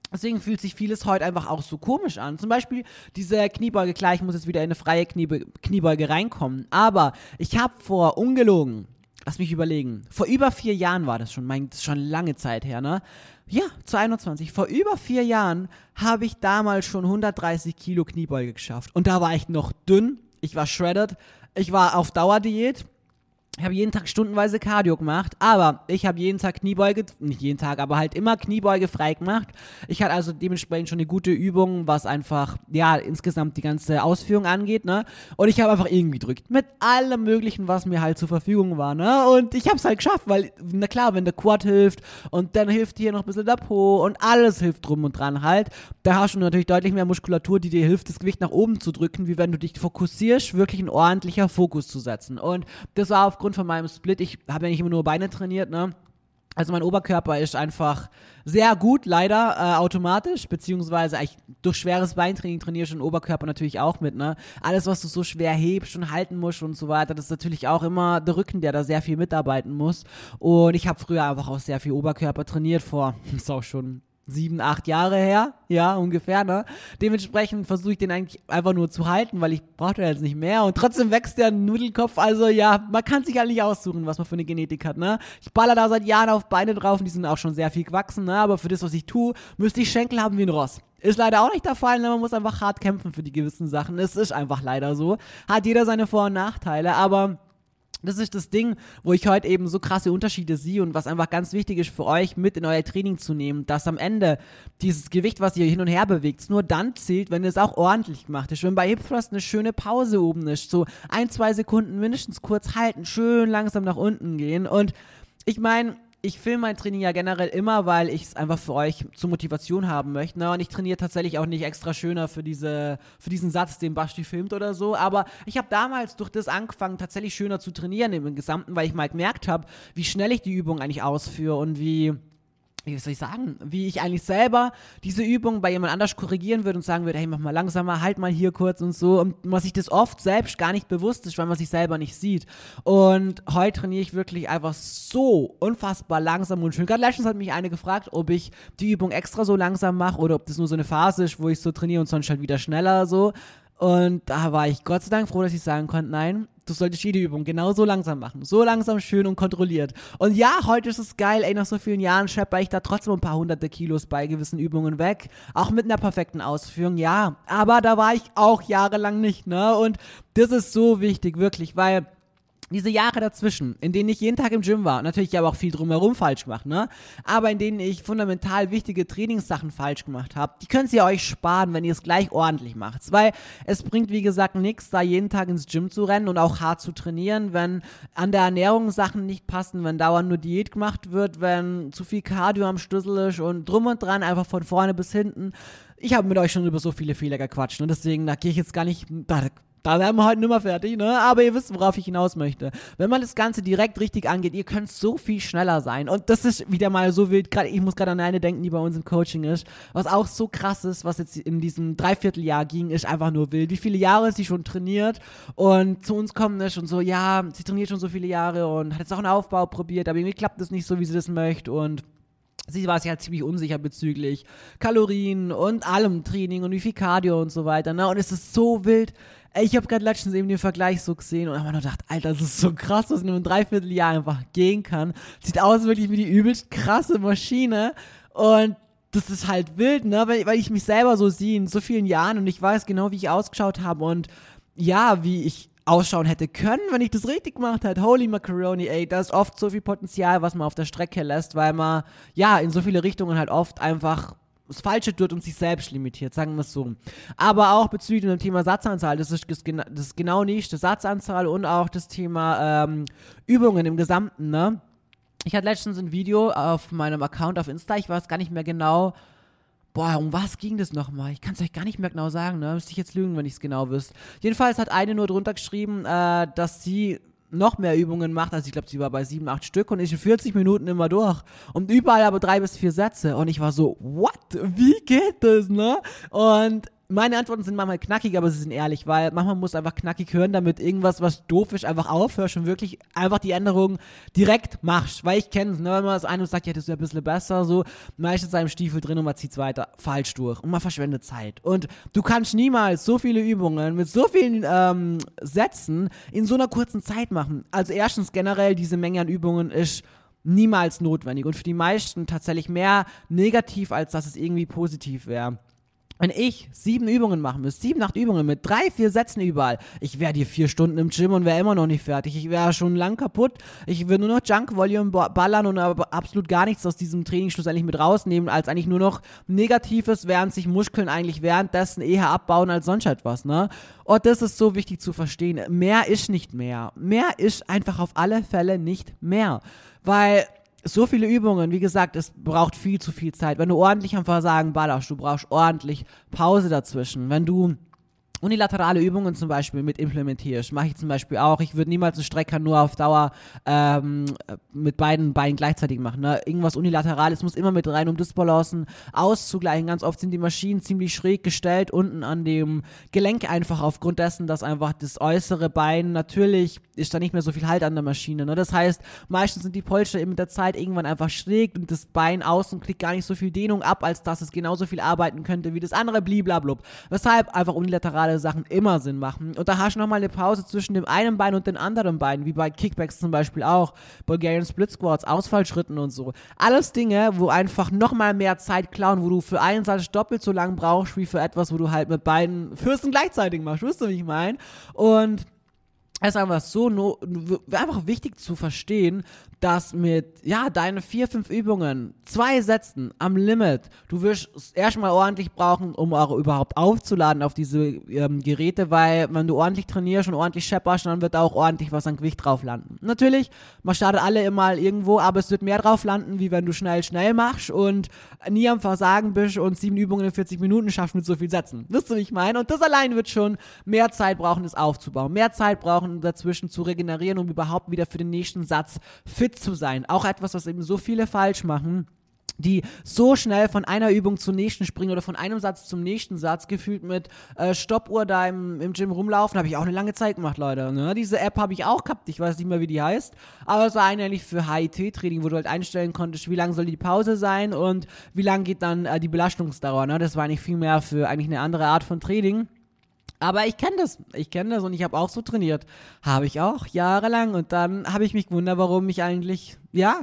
Deswegen fühlt sich vieles heute einfach auch so komisch an. Zum Beispiel diese Kniebeuge, klar, ich muss jetzt wieder in eine freie Kniebeuge reinkommen. Aber ich habe vor, ungelogen, lass mich überlegen, vor über 4 Jahren war das schon, das ist schon lange Zeit her, ne? Ja, zu 21. Vor über 4 Jahren habe ich damals schon 130 Kilo Kniebeuge geschafft. Und da war ich noch dünn, ich war shredded, ich war auf Dauerdiät. Ich habe jeden Tag stundenweise Cardio gemacht, aber ich habe jeden Tag Kniebeuge, nicht jeden Tag, aber halt immer Kniebeuge frei gemacht. Ich hatte also dementsprechend schon eine gute Übung, was einfach, ja, insgesamt die ganze Ausführung angeht, ne? Und ich habe einfach irgendwie gedrückt. Mit allem Möglichen, was mir halt zur Verfügung war, ne? Und ich habe es halt geschafft, weil, na klar, wenn der Quad hilft und dann hilft hier noch ein bisschen der Po und alles hilft drum und dran halt, da hast du natürlich deutlich mehr Muskulatur, die dir hilft, das Gewicht nach oben zu drücken, wie wenn du dich fokussierst, wirklich ein ordentlicher Fokus zu setzen. Und das war aufgrund von meinem Split, ich habe ja nicht immer nur Beine trainiert, ne? Also mein Oberkörper ist einfach sehr gut, leider, automatisch, beziehungsweise durch schweres Beintraining trainiere ich den Oberkörper natürlich auch mit, ne? Alles, was du so schwer hebst und halten musst und so weiter, das ist natürlich auch immer der Rücken, der da sehr viel mitarbeiten muss. Und ich habe früher einfach auch sehr viel Oberkörper trainiert, das ist auch schon 7, 8 Jahre her, ja, ungefähr, ne? Dementsprechend versuche ich den eigentlich einfach nur zu halten, weil ich brauche den jetzt nicht mehr und trotzdem wächst der Nudelkopf, also ja, man kann sich halt nicht aussuchen, was man für eine Genetik hat, ne? Ich baller da seit Jahren auf Beine drauf und die sind auch schon sehr viel gewachsen, ne? Aber für das, was ich tue, müsste ich Schenkel haben wie ein Ross. Ist leider auch nicht der Fall, ne? Man muss einfach hart kämpfen für die gewissen Sachen, es ist einfach leider so. Hat jeder seine Vor- und Nachteile, aber das ist das Ding, wo ich heute eben so krasse Unterschiede sehe und was einfach ganz wichtig ist für euch mit in euer Training zu nehmen, dass am Ende dieses Gewicht, was ihr hin und her bewegt, nur dann zählt, wenn es auch ordentlich gemacht ist. Wenn bei Hip Thrust eine schöne Pause oben ist, so 1, 2 Sekunden mindestens kurz halten, schön langsam nach unten gehen und ich meine, ich filme mein Training ja generell immer, weil ich es einfach für euch zur Motivation haben möchte. Ne? Und ich trainiere tatsächlich auch nicht extra schöner für diesen Satz, den Basti filmt oder so. Aber ich habe damals durch das angefangen, tatsächlich schöner zu trainieren im Gesamten, weil ich mal gemerkt habe, wie schnell ich die Übung eigentlich ausführe und wie soll ich sagen, wie ich eigentlich selber diese Übung bei jemand anders korrigieren würde und sagen würde, hey, mach mal langsamer, halt mal hier kurz und so. Und was sich das oft selbst gar nicht bewusst ist, weil man sich selber nicht sieht. Und heute trainiere ich wirklich einfach so unfassbar langsam und schön. Gerade letztens hat mich eine gefragt, ob ich die Übung extra so langsam mache oder ob das nur so eine Phase ist, wo ich so trainiere und sonst halt wieder schneller so. Und da war ich Gott sei Dank froh, dass ich sagen konnte, nein, du solltest jede Übung genau so langsam machen. So langsam, schön und kontrolliert. Und ja, heute ist es geil, ey, nach so vielen Jahren schepper ich da trotzdem ein paar hunderte Kilos bei gewissen Übungen weg. Auch mit einer perfekten Ausführung, ja. Aber da war ich auch jahrelang nicht, ne? Und das ist so wichtig, wirklich, weil diese Jahre dazwischen, in denen ich jeden Tag im Gym war, natürlich aber auch viel drumherum falsch gemacht, ne? Aber in denen ich fundamental wichtige Trainingssachen falsch gemacht habe, die könnt ihr euch sparen, wenn ihr es gleich ordentlich macht. Weil es bringt, wie gesagt, nichts, da jeden Tag ins Gym zu rennen und auch hart zu trainieren, wenn an der Ernährung Sachen nicht passen, wenn dauernd nur Diät gemacht wird, wenn zu viel Cardio am Schlüssel ist und drum und dran, einfach von vorne bis hinten. Ich habe mit euch schon über so viele Fehler gequatscht und deswegen, da gehe ich jetzt gar nicht, da wären wir heute nicht mehr fertig, ne? Aber ihr wisst, worauf ich hinaus möchte. Wenn man das Ganze direkt richtig angeht, ihr könnt so viel schneller sein. Und das ist wieder mal so wild. Ich muss gerade an eine denken, die bei uns im Coaching ist. Was auch so krass ist, was jetzt in diesem Dreivierteljahr ging, ist einfach nur wild. Wie viele Jahre sie schon trainiert und zu uns kommen ist und so, ja, sie trainiert schon so viele Jahre und hat jetzt auch einen Aufbau probiert, aber irgendwie klappt das nicht so, wie sie das möchte und sie war sich halt ziemlich unsicher bezüglich Kalorien und allem Training und wie viel Cardio und so weiter, ne? Und es ist so wild. Ich habe gerade letztens eben den Vergleich so gesehen und habe mir nur gedacht, Alter, das ist so krass, was in einem Dreivierteljahr einfach gehen kann. Sieht aus wirklich wie die übelst krasse Maschine und das ist halt wild, ne? Weil ich mich selber so sehe in so vielen Jahren und ich weiß genau, wie ich ausgeschaut habe und ja, wie ich ausschauen hätte können, wenn ich das richtig gemacht hätte. Holy Macaroni, ey, da ist oft so viel Potenzial, was man auf der Strecke lässt, weil man, ja, in so viele Richtungen halt oft einfach das Falsche tut und sich selbst limitiert, sagen wir es so. Aber auch bezüglich dem Thema Satzanzahl, das ist genau nicht, das Satzanzahl und auch das Thema Übungen im Gesamten, ne? Ich hatte letztens ein Video auf meinem Account auf Insta, ich weiß gar nicht mehr genau, um was ging das nochmal? Ich kann es euch gar nicht mehr genau sagen, ne? Müsste ich jetzt lügen, wenn ich es genau wüsste. Jedenfalls hat eine nur drunter geschrieben, dass sie noch mehr Übungen macht, also ich glaube, sie war bei 7, 8 Stück und ich in 40 Minuten immer durch. Und überall aber 3 bis 4 Sätze. Und ich war so, what? Wie geht das, ne? Und Meine Antworten sind manchmal knackig, aber sie sind ehrlich, weil manchmal muss einfach knackig hören, damit irgendwas, was doof ist, einfach aufhörst und wirklich einfach die Änderung direkt machst. Weil ich kenne es, ne, wenn man das eine sagt, ja, das wäre ein bisschen besser, so, meistens ist im Stiefel drin und man zieht es weiter falsch durch und man verschwendet Zeit. Und du kannst niemals so viele Übungen mit so vielen Sätzen in so einer kurzen Zeit machen. Also erstens generell, diese Menge an Übungen ist niemals notwendig und für die meisten tatsächlich mehr negativ, als dass es irgendwie positiv wäre. Wenn ich 7 Übungen machen müsste, 7, 8 Übungen mit 3, 4 Sätzen überall, ich wäre hier 4 Stunden im Gym und wäre immer noch nicht fertig. Ich wäre schon lang kaputt. Ich würde nur noch Junk-Volume ballern und aber absolut gar nichts aus diesem Training schlussendlich mit rausnehmen, als eigentlich nur noch Negatives, während sich Muskeln eigentlich währenddessen eher abbauen als sonst etwas, ne? Und das ist so wichtig zu verstehen. Mehr ist nicht mehr. Mehr ist einfach auf alle Fälle nicht mehr. Weil so viele Übungen, wie gesagt, es braucht viel zu viel Zeit. Wenn du ordentlich am Versagen ballerst, du brauchst ordentlich Pause dazwischen. Wenn du unilaterale Übungen zum Beispiel mit implementierst, mache ich zum Beispiel auch. Ich würde niemals einen Strecker nur auf Dauer mit beiden Beinen gleichzeitig machen. Ne? Irgendwas Unilaterales muss immer mit rein, um Disbalancen auszugleichen. Ganz oft sind die Maschinen ziemlich schräg gestellt, unten an dem Gelenk einfach aufgrund dessen, dass einfach das äußere Bein, natürlich ist da nicht mehr so viel Halt an der Maschine. Ne? Das heißt, meistens sind die Polster eben mit der Zeit irgendwann einfach schräg und das Bein außen kriegt gar nicht so viel Dehnung ab, als dass es genauso viel arbeiten könnte wie das andere, bliblablub. Weshalb einfach unilaterale Sachen immer Sinn machen. Und da hast du nochmal eine Pause zwischen dem einen Bein und den anderen Beinen, wie bei Kickbacks zum Beispiel auch, Bulgarian Split Squats, Ausfallschritten und so. Alles Dinge, wo einfach nochmal mehr Zeit klauen, wo du für einen Satz doppelt so lang brauchst, wie für etwas, wo du halt mit beiden Fürsten gleichzeitig machst. Wisst ihr, wie ich meine? Und es ist einfach so einfach wichtig zu verstehen, dass mit, deine 4, 5 Übungen, 2 Sätzen am Limit, du wirst es erstmal ordentlich brauchen, um auch überhaupt aufzuladen auf diese Geräte, weil wenn du ordentlich trainierst und ordentlich schepperst, dann wird da auch ordentlich was an Gewicht drauf landen. Natürlich, man startet alle immer irgendwo, aber es wird mehr drauf landen, wie wenn du schnell machst und nie am Versagen bist und 7 Übungen in 40 Minuten schaffst mit so viel Sätzen. Wisst ihr, wie ich meine? Und das allein wird schon mehr Zeit brauchen, das aufzubauen. Mehr Zeit brauchen, dazwischen zu regenerieren, um überhaupt wieder für den nächsten Satz fit zu sein. Auch etwas, was eben so viele falsch machen, die so schnell von einer Übung zur nächsten springen oder von einem Satz zum nächsten Satz, gefühlt mit Stoppuhr da im Gym rumlaufen, habe ich auch eine lange Zeit gemacht, Leute. Ne? Diese App habe ich auch gehabt, ich weiß nicht mehr, wie die heißt, aber es war eigentlich für HIIT-Training, wo du halt einstellen konntest, wie lang soll die Pause sein und wie lang geht dann die Belastungsdauer. Ne? Das war eigentlich viel mehr für eigentlich eine andere Art von Training. Aber ich kenne das und ich habe auch so trainiert. Habe ich auch, jahrelang. Und dann habe ich mich gewundert, warum ich eigentlich,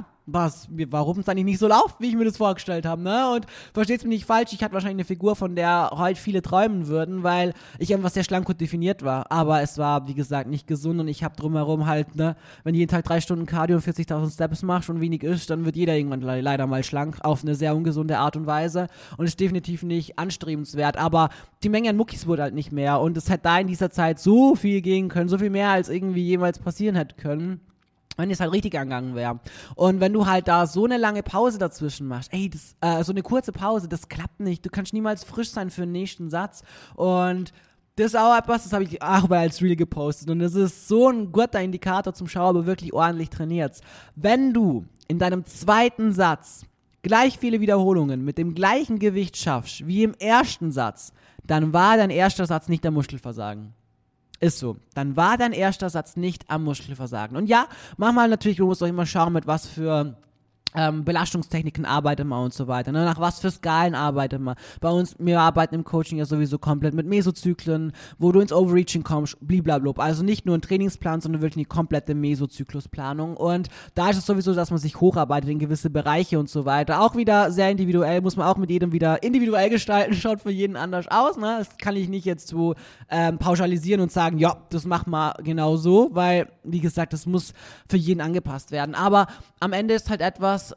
warum es eigentlich nicht so läuft, wie ich mir das vorgestellt habe, ne? Und versteht's mir nicht falsch, ich hatte wahrscheinlich eine Figur, von der heute viele träumen würden, weil ich einfach sehr schlank und definiert war. Aber es war, wie gesagt, nicht gesund und ich habe drumherum halt, ne, wenn jeden Tag 3 Stunden Cardio und 40.000 Steps machst und wenig isst, dann wird jeder irgendwann leider mal schlank, auf eine sehr ungesunde Art und Weise und ist definitiv nicht anstrebenswert. Aber die Menge an Muckis wurde halt nicht mehr und es hätte da in dieser Zeit so viel gehen können, so viel mehr als irgendwie jemals passieren hätte können, wenn es halt richtig angegangen wäre. Und wenn du halt da so eine lange Pause dazwischen machst, so eine kurze Pause, das klappt nicht. Du kannst niemals frisch sein für den nächsten Satz. Und das ist auch etwas, das habe ich auch mal als Reel gepostet. Und das ist so ein guter Indikator zum Schauen, ob du wirklich ordentlich trainierst. Wenn du in deinem zweiten Satz gleich viele Wiederholungen mit dem gleichen Gewicht schaffst wie im ersten Satz, dann war dein erster Satz nicht der Muskelversagen. Ist so. Dann war dein erster Satz nicht am Muskelversagen. Und ja, manchmal natürlich, du musst auch immer schauen, mit was für Belastungstechniken arbeitet man und so weiter. Ne? Nach was für Skalen arbeitet man. Bei uns, wir arbeiten im Coaching ja sowieso komplett mit Mesozyklen, wo du ins Overreaching kommst, bliblablub. Also nicht nur ein Trainingsplan, sondern wirklich eine komplette Mesozyklusplanung. Und da ist es sowieso, dass man sich hocharbeitet in gewisse Bereiche und so weiter. Auch wieder sehr individuell, muss man auch mit jedem wieder individuell gestalten, schaut für jeden anders aus. Ne? Das kann ich nicht jetzt so pauschalisieren und sagen, ja, das macht man genau so, weil, wie gesagt, das muss für jeden angepasst werden. Aber am Ende ist halt etwas,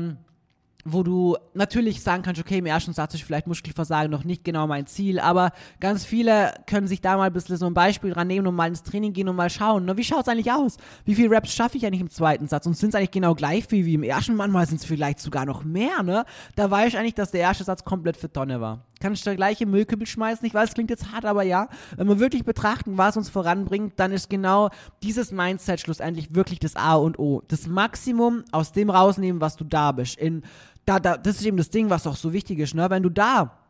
wo du natürlich sagen kannst, okay, im ersten Satz ist vielleicht Muskelversagen noch nicht genau mein Ziel, aber ganz viele können sich da mal ein bisschen so ein Beispiel dran nehmen und mal ins Training gehen und mal schauen, ne, wie schaut es eigentlich aus? Wie viele Reps schaffe ich eigentlich im zweiten Satz? Und sind es eigentlich genau gleich viel wie im ersten? Manchmal sind es vielleicht sogar noch mehr, ne? Da weiß ich eigentlich, dass der erste Satz komplett für Tonne war. Kannst du der gleiche Müllkübel schmeißen? Ich weiß, es klingt jetzt hart, aber ja. Wenn wir wirklich betrachten, was uns voranbringt, dann ist genau dieses Mindset schlussendlich wirklich das A und O. Das Maximum aus dem rausnehmen, was du da bist. Das ist eben das Ding, was auch so wichtig ist, ne? Wenn du da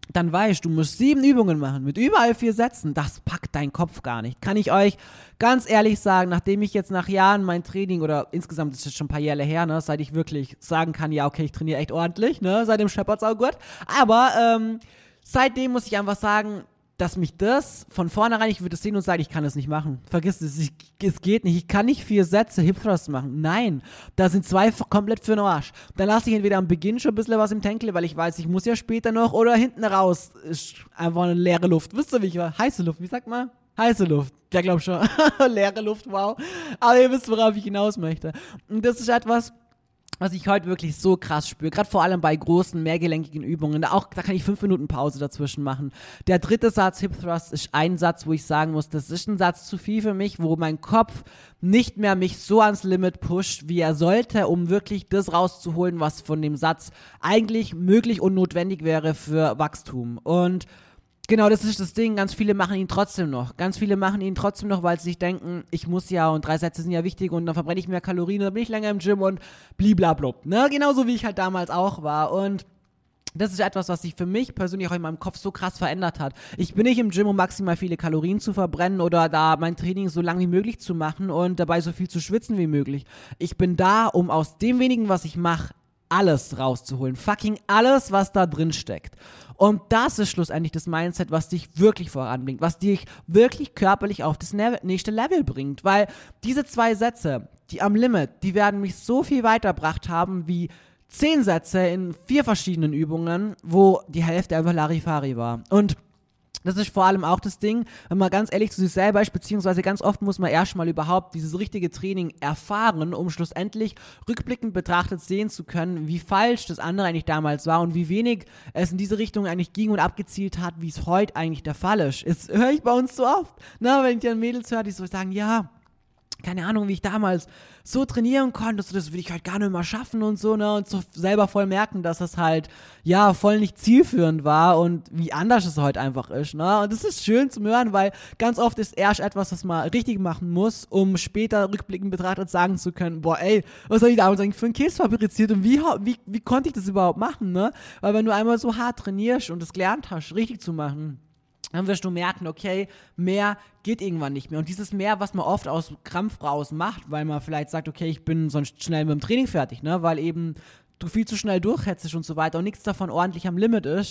dann weißt du, musst 7 Übungen machen mit überall 4 Sätzen. Das packt dein Kopf gar nicht. Kann ich euch ganz ehrlich sagen, nachdem ich jetzt nach Jahren mein Training oder insgesamt ist es schon ein paar Jahre her, ne, seit ich wirklich sagen kann, ja, okay, ich trainiere echt ordentlich, ne, seit dem Shepherd's auch gut. Aber seitdem muss ich einfach sagen, dass mich das von vornherein, ich würde es sehen und sagen, ich kann das nicht machen. Vergiss es, es geht nicht. Ich kann nicht 4 Sätze Hip Thrust machen. Nein, da sind 2 komplett für den Arsch. Dann lasse ich entweder am Beginn schon ein bisschen was im Tankle, weil ich weiß, ich muss ja später noch, oder hinten raus ist einfach eine leere Luft. Wisst ihr, wie ich war? Heiße Luft, wie sagt man? Heiße Luft. Ja, glaub schon. Leere Luft, wow. Aber ihr wisst, worauf ich hinaus möchte. Und das ist etwas, was ich heute wirklich so krass spüre, gerade vor allem bei großen, mehrgelenkigen Übungen, da kann ich 5 Minuten Pause dazwischen machen. Der 3. Satz Hip Thrust ist ein Satz, wo ich sagen muss, das ist ein Satz zu viel für mich, wo mein Kopf nicht mehr mich so ans Limit pusht, wie er sollte, um wirklich das rauszuholen, was von dem Satz eigentlich möglich und notwendig wäre für Wachstum. Und genau, das ist das Ding. Ganz viele machen ihn trotzdem noch. Weil sie sich denken, ich muss ja und 3 Sätze sind ja wichtig und dann verbrenne ich mehr Kalorien und dann bin ich länger im Gym und bliblablub. Ne? Genauso wie ich halt damals auch war. Und das ist etwas, was sich für mich persönlich auch in meinem Kopf so krass verändert hat. Ich bin nicht im Gym, um maximal viele Kalorien zu verbrennen oder da mein Training so lang wie möglich zu machen und dabei so viel zu schwitzen wie möglich. Ich bin da, um aus dem wenigen, was ich mache, alles rauszuholen. Fucking alles, was da drin steckt. Und das ist schlussendlich das Mindset, was dich wirklich voranbringt, was dich wirklich körperlich auf das nächste Level bringt. Weil diese 2 Sätze, die am Limit, die werden mich so viel weitergebracht haben wie 10 Sätze in 4 verschiedenen Übungen, wo die Hälfte einfach Larifari war. Und das ist vor allem auch das Ding, wenn man ganz ehrlich zu sich selber ist, beziehungsweise ganz oft muss man erstmal überhaupt dieses richtige Training erfahren, um schlussendlich rückblickend betrachtet sehen zu können, wie falsch das andere eigentlich damals war und wie wenig es in diese Richtung eigentlich ging und abgezielt hat, wie es heute eigentlich der Fall ist. Das höre ich bei uns so oft, ne, wenn ich dann Mädels höre, die so sagen, ja, keine Ahnung, wie ich damals so trainieren konnte, so, das will ich halt gar nicht mehr schaffen und so, ne, und so selber voll merken, dass das halt, ja, voll nicht zielführend war und wie anders es heute einfach ist, ne, und das ist schön zu hören, weil ganz oft ist erst etwas, was man richtig machen muss, um später rückblickend betrachtet sagen zu können, boah, ey, was habe ich damals eigentlich für einen Käse fabriziert und wie konnte ich das überhaupt machen, ne, weil wenn du einmal so hart trainierst und es gelernt hast, richtig zu machen, dann wirst du merken, okay, mehr geht irgendwann nicht mehr. Und dieses mehr, was man oft aus Krampf raus macht, weil man vielleicht sagt, okay, ich bin sonst schnell mit dem Training fertig, ne, weil eben du viel zu schnell durchhetzest und so weiter und nichts davon ordentlich am Limit ist.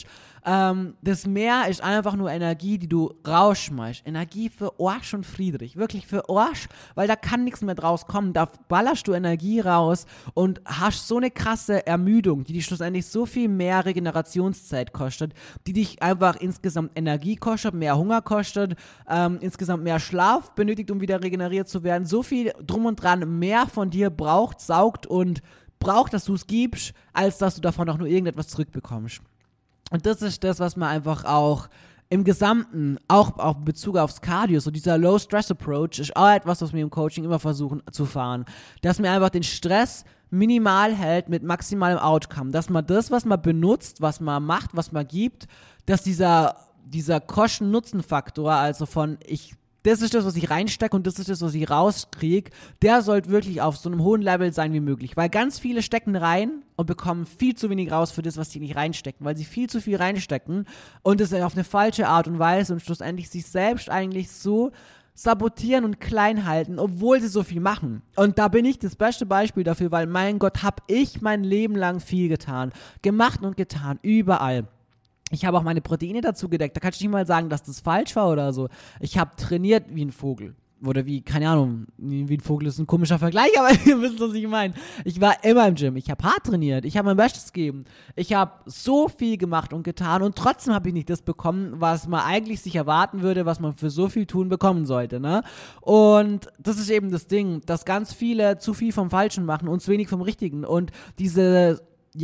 Das Mehr ist einfach nur Energie, die du rausschmeißt. Energie für Arsch und Friedrich. Wirklich für Arsch, weil da kann nichts mehr draus kommen. Da ballerst du Energie raus und hast so eine krasse Ermüdung, die dich schlussendlich so viel mehr Regenerationszeit kostet, die dich einfach insgesamt Energie kostet, mehr Hunger kostet, insgesamt mehr Schlaf benötigt, um wieder regeneriert zu werden. So viel drum und dran mehr von dir braucht, saugt und braucht, dass du es gibst, als dass du davon auch nur irgendetwas zurückbekommst. Und das ist das, was man einfach auch im Gesamten, auch auf Bezug aufs Cardio, so dieser Low-Stress-Approach ist auch etwas, was wir im Coaching immer versuchen zu fahren. Dass man einfach den Stress minimal hält mit maximalem Outcome. Dass man das, was man benutzt, was man macht, was man gibt, dass dieser Kosten-Nutzen-Faktor, also von das ist das, was ich reinstecke und das ist das, was ich rauskriege, der sollte wirklich auf so einem hohen Level sein wie möglich. Weil ganz viele stecken rein und bekommen viel zu wenig raus für das, was sie nicht reinstecken, weil sie viel zu viel reinstecken und das auf eine falsche Art und Weise und schlussendlich sich selbst eigentlich so sabotieren und klein halten, obwohl sie so viel machen. Und da bin ich das beste Beispiel dafür, weil mein Gott, habe ich mein Leben lang viel getan. Gemacht und getan, überall. Ich habe auch meine Proteine dazu gedeckt. Da kannst du nicht mal sagen, dass das falsch war oder so. Ich habe trainiert wie ein Vogel. Oder wie, keine Ahnung, wie ein Vogel ist ein komischer Vergleich, aber ihr wisst, was ich meine. Ich war immer im Gym. Ich habe hart trainiert. Ich habe mein Bestes gegeben. Ich habe so viel gemacht und getan und trotzdem habe ich nicht das bekommen, was man eigentlich sich erwarten würde, was man für so viel tun bekommen sollte, ne? Und das ist eben das Ding, dass ganz viele zu viel vom Falschen machen und zu wenig vom Richtigen. Und diese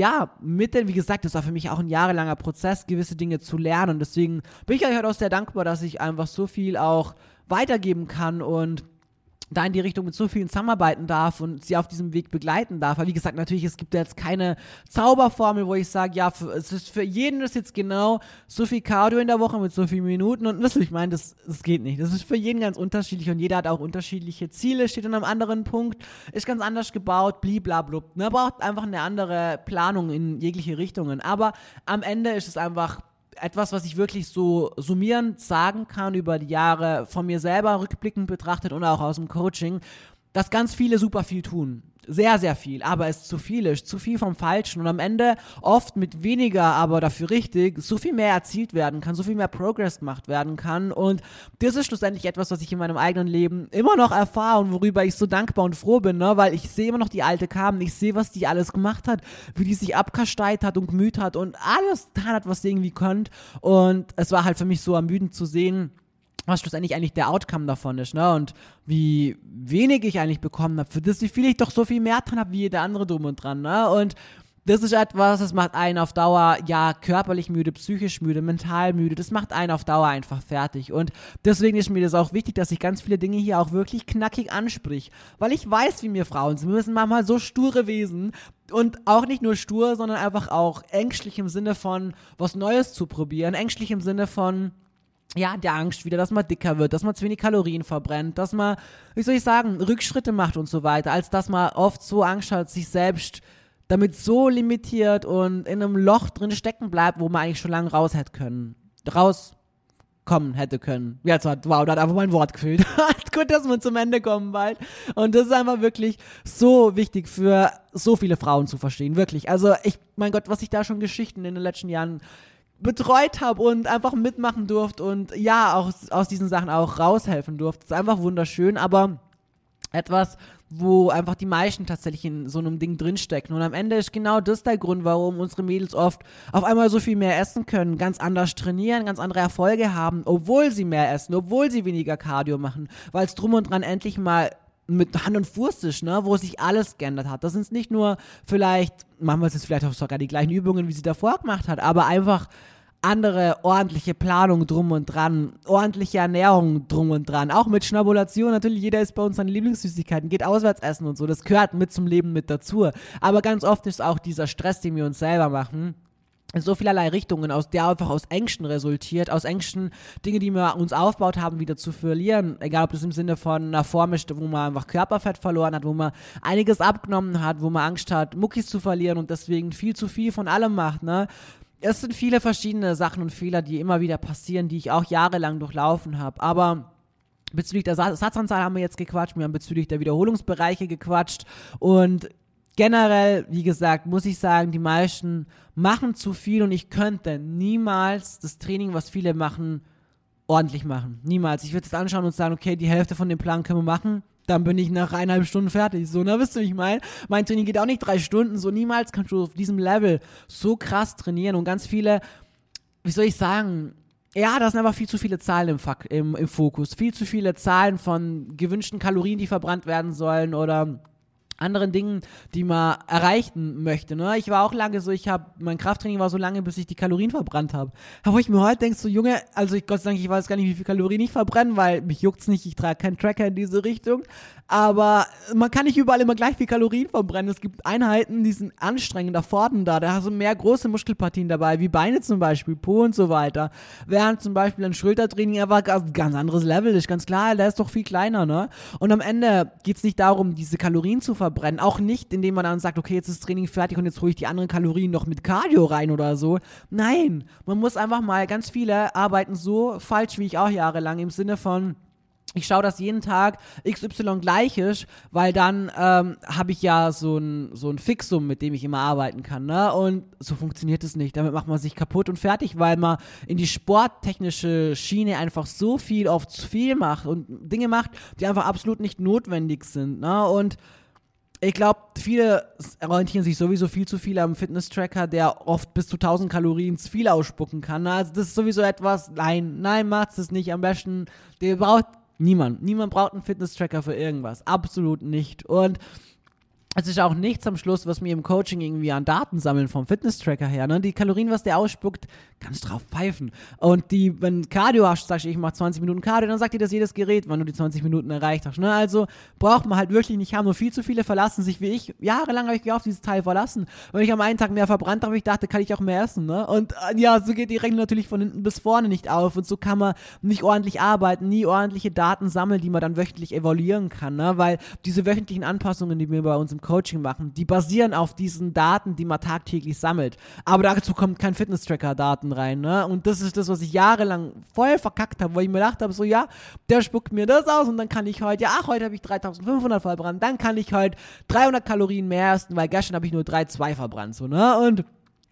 wie gesagt, das war für mich auch ein jahrelanger Prozess, gewisse Dinge zu lernen. Und deswegen bin ich euch halt auch sehr dankbar, dass ich einfach so viel auch weitergeben kann und da in die Richtung mit so vielen zusammenarbeiten darf und sie auf diesem Weg begleiten darf. Aber wie gesagt, natürlich, es gibt jetzt keine Zauberformel, wo ich sage, ja, es ist für jeden das jetzt genau so viel Cardio in der Woche mit so vielen Minuten und ich meine, das geht nicht. Das ist für jeden ganz unterschiedlich und jeder hat auch unterschiedliche Ziele, steht an einem anderen Punkt, ist ganz anders gebaut, bliblablub. Ne, braucht einfach eine andere Planung in jegliche Richtungen. Aber am Ende ist es einfach etwas, was ich wirklich so summierend sagen kann über die Jahre von mir selber rückblickend betrachtet und auch aus dem Coaching, dass ganz viele super viel tun. Sehr, sehr viel, aber es zu viel ist, zu viel vom Falschen und am Ende oft mit weniger, aber dafür richtig, so viel mehr erzielt werden kann, so viel mehr Progress gemacht werden kann und das ist schlussendlich etwas, was ich in meinem eigenen Leben immer noch erfahre und worüber ich so dankbar und froh bin, ne? Weil ich sehe immer noch die alte Carmen, ich sehe, was die alles gemacht hat, wie die sich abkasteit hat und gemüht hat und alles getan hat, was sie irgendwie könnt und es war halt für mich so ermüdend zu sehen, was schlussendlich eigentlich der Outcome davon ist, ne? Und wie wenig ich eigentlich bekommen habe, für das, wie viel ich doch so viel mehr dran habe, wie jeder andere drum und dran, ne? Und das ist etwas, das macht einen auf Dauer, ja, körperlich müde, psychisch müde, mental müde, das macht einen auf Dauer einfach fertig. Und deswegen ist mir das auch wichtig, dass ich ganz viele Dinge hier auch wirklich knackig ansprich. Weil ich weiß, wie wir Frauen sind. Wir müssen manchmal so sture Wesen und auch nicht nur stur, sondern einfach auch ängstlich im Sinne von was Neues zu probieren, ängstlich im Sinne von ja, der Angst wieder, dass man dicker wird, dass man zu wenig Kalorien verbrennt, dass man, wie soll ich sagen, Rückschritte macht und so weiter, als dass man oft so Angst hat, sich selbst damit so limitiert und in einem Loch drin stecken bleibt, wo man eigentlich schon lange rauskommen hätte können. Jetzt hat, wow, da hat einfach mein Wort gefehlt. Gut, dass wir zum Ende kommen bald. Und das ist einfach wirklich so wichtig für so viele Frauen zu verstehen, wirklich. Also mein Gott, was ich da schon Geschichten in den letzten Jahren betreut habe und einfach mitmachen durfte und ja, auch aus diesen Sachen auch raushelfen durfte. Das ist einfach wunderschön, aber etwas, wo einfach die meisten tatsächlich in so einem Ding drinstecken. Und am Ende ist genau das der Grund, warum unsere Mädels oft auf einmal so viel mehr essen können, ganz anders trainieren, ganz andere Erfolge haben, obwohl sie mehr essen, obwohl sie weniger Cardio machen, weil es drum und dran endlich mal mit Hand und Fuß ist, ne, wo sich alles geändert hat. Das sind nicht nur manchmal sind es vielleicht auch sogar die gleichen Übungen, wie sie davor gemacht hat, aber einfach andere ordentliche Planung drum und dran, ordentliche Ernährung drum und dran, auch mit Schnabulation, natürlich, jeder isst bei uns seine Lieblingssüßigkeiten, geht auswärts essen und so, das gehört mit zum Leben mit dazu, aber ganz oft ist auch dieser Stress, den wir uns selber machen, in so vielerlei Richtungen, der einfach aus Ängsten resultiert, aus Ängsten, Dinge, die wir uns aufgebaut haben, wieder zu verlieren, egal ob das im Sinne von einer Form ist, wo man einfach Körperfett verloren hat, wo man einiges abgenommen hat, wo man Angst hat, Muckis zu verlieren und deswegen viel zu viel von allem macht, ne? Es sind viele verschiedene Sachen und Fehler, die immer wieder passieren, die ich auch jahrelang durchlaufen habe. Aber bezüglich der Satzanzahl haben wir jetzt gequatscht, wir haben bezüglich der Wiederholungsbereiche gequatscht. Und generell, wie gesagt, muss ich sagen, die meisten machen zu viel und ich könnte niemals das Training, was viele machen, ordentlich machen. Niemals. Ich würde es anschauen und sagen, okay, die Hälfte von dem Plan können wir machen. Dann bin ich nach 1,5 Stunden fertig. So, ne, wisst ihr, wie ich meine? Mein Training geht auch nicht 3 Stunden. So, niemals kannst du auf diesem Level so krass trainieren. Und ganz viele, wie soll ich sagen, ja, da sind einfach viel zu viele Zahlen im Fokus. Viel zu viele Zahlen von gewünschten Kalorien, die verbrannt werden sollen oder anderen Dingen, die man erreichen möchte. Ne? Ich war auch lange so, mein Krafttraining war so lange, bis ich die Kalorien verbrannt habe. Aber wo ich mir heute denke, so Junge, also Gott sei Dank, ich weiß gar nicht, wie viel Kalorien ich verbrenne, weil mich juckt's nicht, ich trage keinen Tracker in diese Richtung. Aber man kann nicht überall immer gleich viel Kalorien verbrennen. Es gibt Einheiten, die sind anstrengender, fordernder. Da hast du mehr große Muskelpartien dabei, wie Beine zum Beispiel, Po und so weiter. Während zum Beispiel ein Schultertraining einfach ein ganz anderes Level ist. Ganz klar, der ist doch viel kleiner, ne? Und am Ende geht's nicht darum, diese Kalorien zu verbrennen. Auch nicht, indem man dann sagt, okay, jetzt ist das Training fertig und jetzt hole ich die anderen Kalorien noch mit Cardio rein oder so. Nein, man muss einfach mal, ganz viele arbeiten so falsch wie ich auch jahrelang im Sinne von, ich schaue, dass jeden Tag XY gleich ist, weil dann habe ich ja so ein Fixum, mit dem ich immer arbeiten kann, ne? Und so funktioniert es nicht. Damit macht man sich kaputt und fertig, weil man in die sporttechnische Schiene einfach so viel oft zu viel macht und Dinge macht, die einfach absolut nicht notwendig sind, ne? Und ich glaube, viele orientieren sich sowieso viel zu viel am Fitness-Tracker, der oft bis zu 1000 Kalorien zu viel ausspucken kann. Also das ist sowieso etwas, nein, macht's das nicht. Am besten, der braucht niemand braucht einen Fitness-Tracker für irgendwas. Absolut nicht. Und es ist auch nichts am Schluss, was mir im Coaching irgendwie an Daten sammeln vom Fitness-Tracker her. Ne? Die Kalorien, was der ausspuckt, kannst drauf pfeifen. Und wenn Cardio hast, sagst du, ich mache 20 Minuten Cardio, dann sagt dir das jedes Gerät, wann du die 20 Minuten erreicht hast. Ne? Also braucht man halt wirklich nicht haben. Nur viel zu viele verlassen sich wie ich. Jahrelang habe ich mich auf dieses Teil verlassen. Wenn ich am einen Tag mehr verbrannt habe, ich dachte, kann ich auch mehr essen. Ne? Und ja, so geht die Rechnung natürlich von hinten bis vorne nicht auf. Und so kann man nicht ordentlich arbeiten, nie ordentliche Daten sammeln, die man dann wöchentlich evaluieren kann. Ne? Weil diese wöchentlichen Anpassungen, die wir bei uns im Coaching machen, die basieren auf diesen Daten, die man tagtäglich sammelt. Aber dazu kommt kein Fitness-Tracker-Daten rein, ne? Und das ist das, was ich jahrelang voll verkackt habe, wo ich mir gedacht habe, so ja, der spuckt mir das aus und dann kann ich heute, heute habe ich 3500 verbrannt, dann kann ich heute 300 Kalorien mehr essen, weil gestern habe ich nur 3,2 verbrannt, so, ne? Und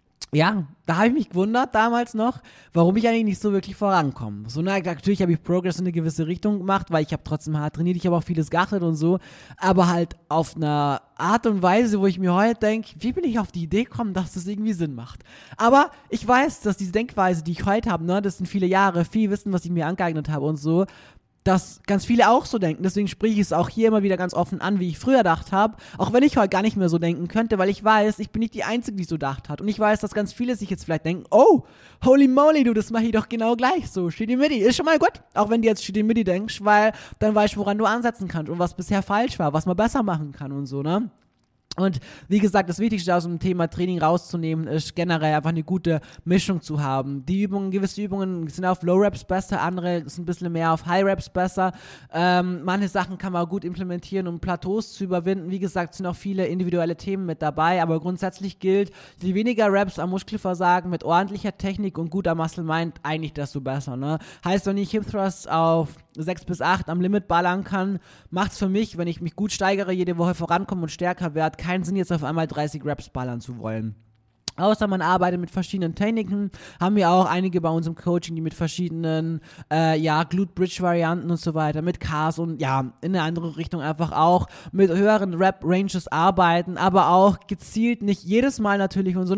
ja, da habe ich mich gewundert damals noch, warum ich eigentlich nicht so wirklich vorankomme. So, natürlich habe ich Progress in eine gewisse Richtung gemacht, weil ich habe trotzdem hart trainiert, ich habe auch vieles geachtet und so, aber halt auf einer Art und Weise, wo ich mir heute denke, wie bin ich auf die Idee gekommen, dass das irgendwie Sinn macht. Aber ich weiß, dass diese Denkweise, die ich heute habe, ne, das sind viele Jahre, viel Wissen, was ich mir angeeignet habe und so, dass ganz viele auch so denken. Deswegen spreche ich es auch hier immer wieder ganz offen an, wie ich früher gedacht habe. Auch wenn ich heute gar nicht mehr so denken könnte, weil ich weiß, ich bin nicht die Einzige, die so gedacht hat. Und ich weiß, dass ganz viele sich jetzt vielleicht denken, oh, holy moly, du, das mache ich doch genau gleich so. Shitty-Mitty, ist schon mal gut. Auch wenn du jetzt Shitty-Mitty denkst, weil dann weißt du, woran du ansetzen kannst und was bisher falsch war, was man besser machen kann und so, ne? Und wie gesagt, das Wichtigste aus dem Thema Training rauszunehmen, ist generell einfach eine gute Mischung zu haben. Gewisse Übungen sind auf Low Reps besser, andere sind ein bisschen mehr auf High Reps besser. Manche Sachen kann man gut implementieren, um Plateaus zu überwinden. Wie gesagt, sind auch viele individuelle Themen mit dabei, aber grundsätzlich gilt, je weniger Reps am Muskelversagen mit ordentlicher Technik und guter Muscle Mind, eigentlich desto besser, ne? Heißt, wenn ich Hip Thrusts auf 6 bis 8 am Limit ballern kann, macht's für mich, wenn ich mich gut steigere, jede Woche vorankomme und stärker werde, keinen Sinn, jetzt auf einmal 30 Reps ballern zu wollen. Außer man arbeitet mit verschiedenen Techniken, haben wir auch einige bei uns im Coaching, die mit verschiedenen, Glute-Bridge-Varianten und so weiter, mit Cars und ja, in eine andere Richtung einfach auch mit höheren Rep-Ranges arbeiten, aber auch gezielt, nicht jedes Mal natürlich und so,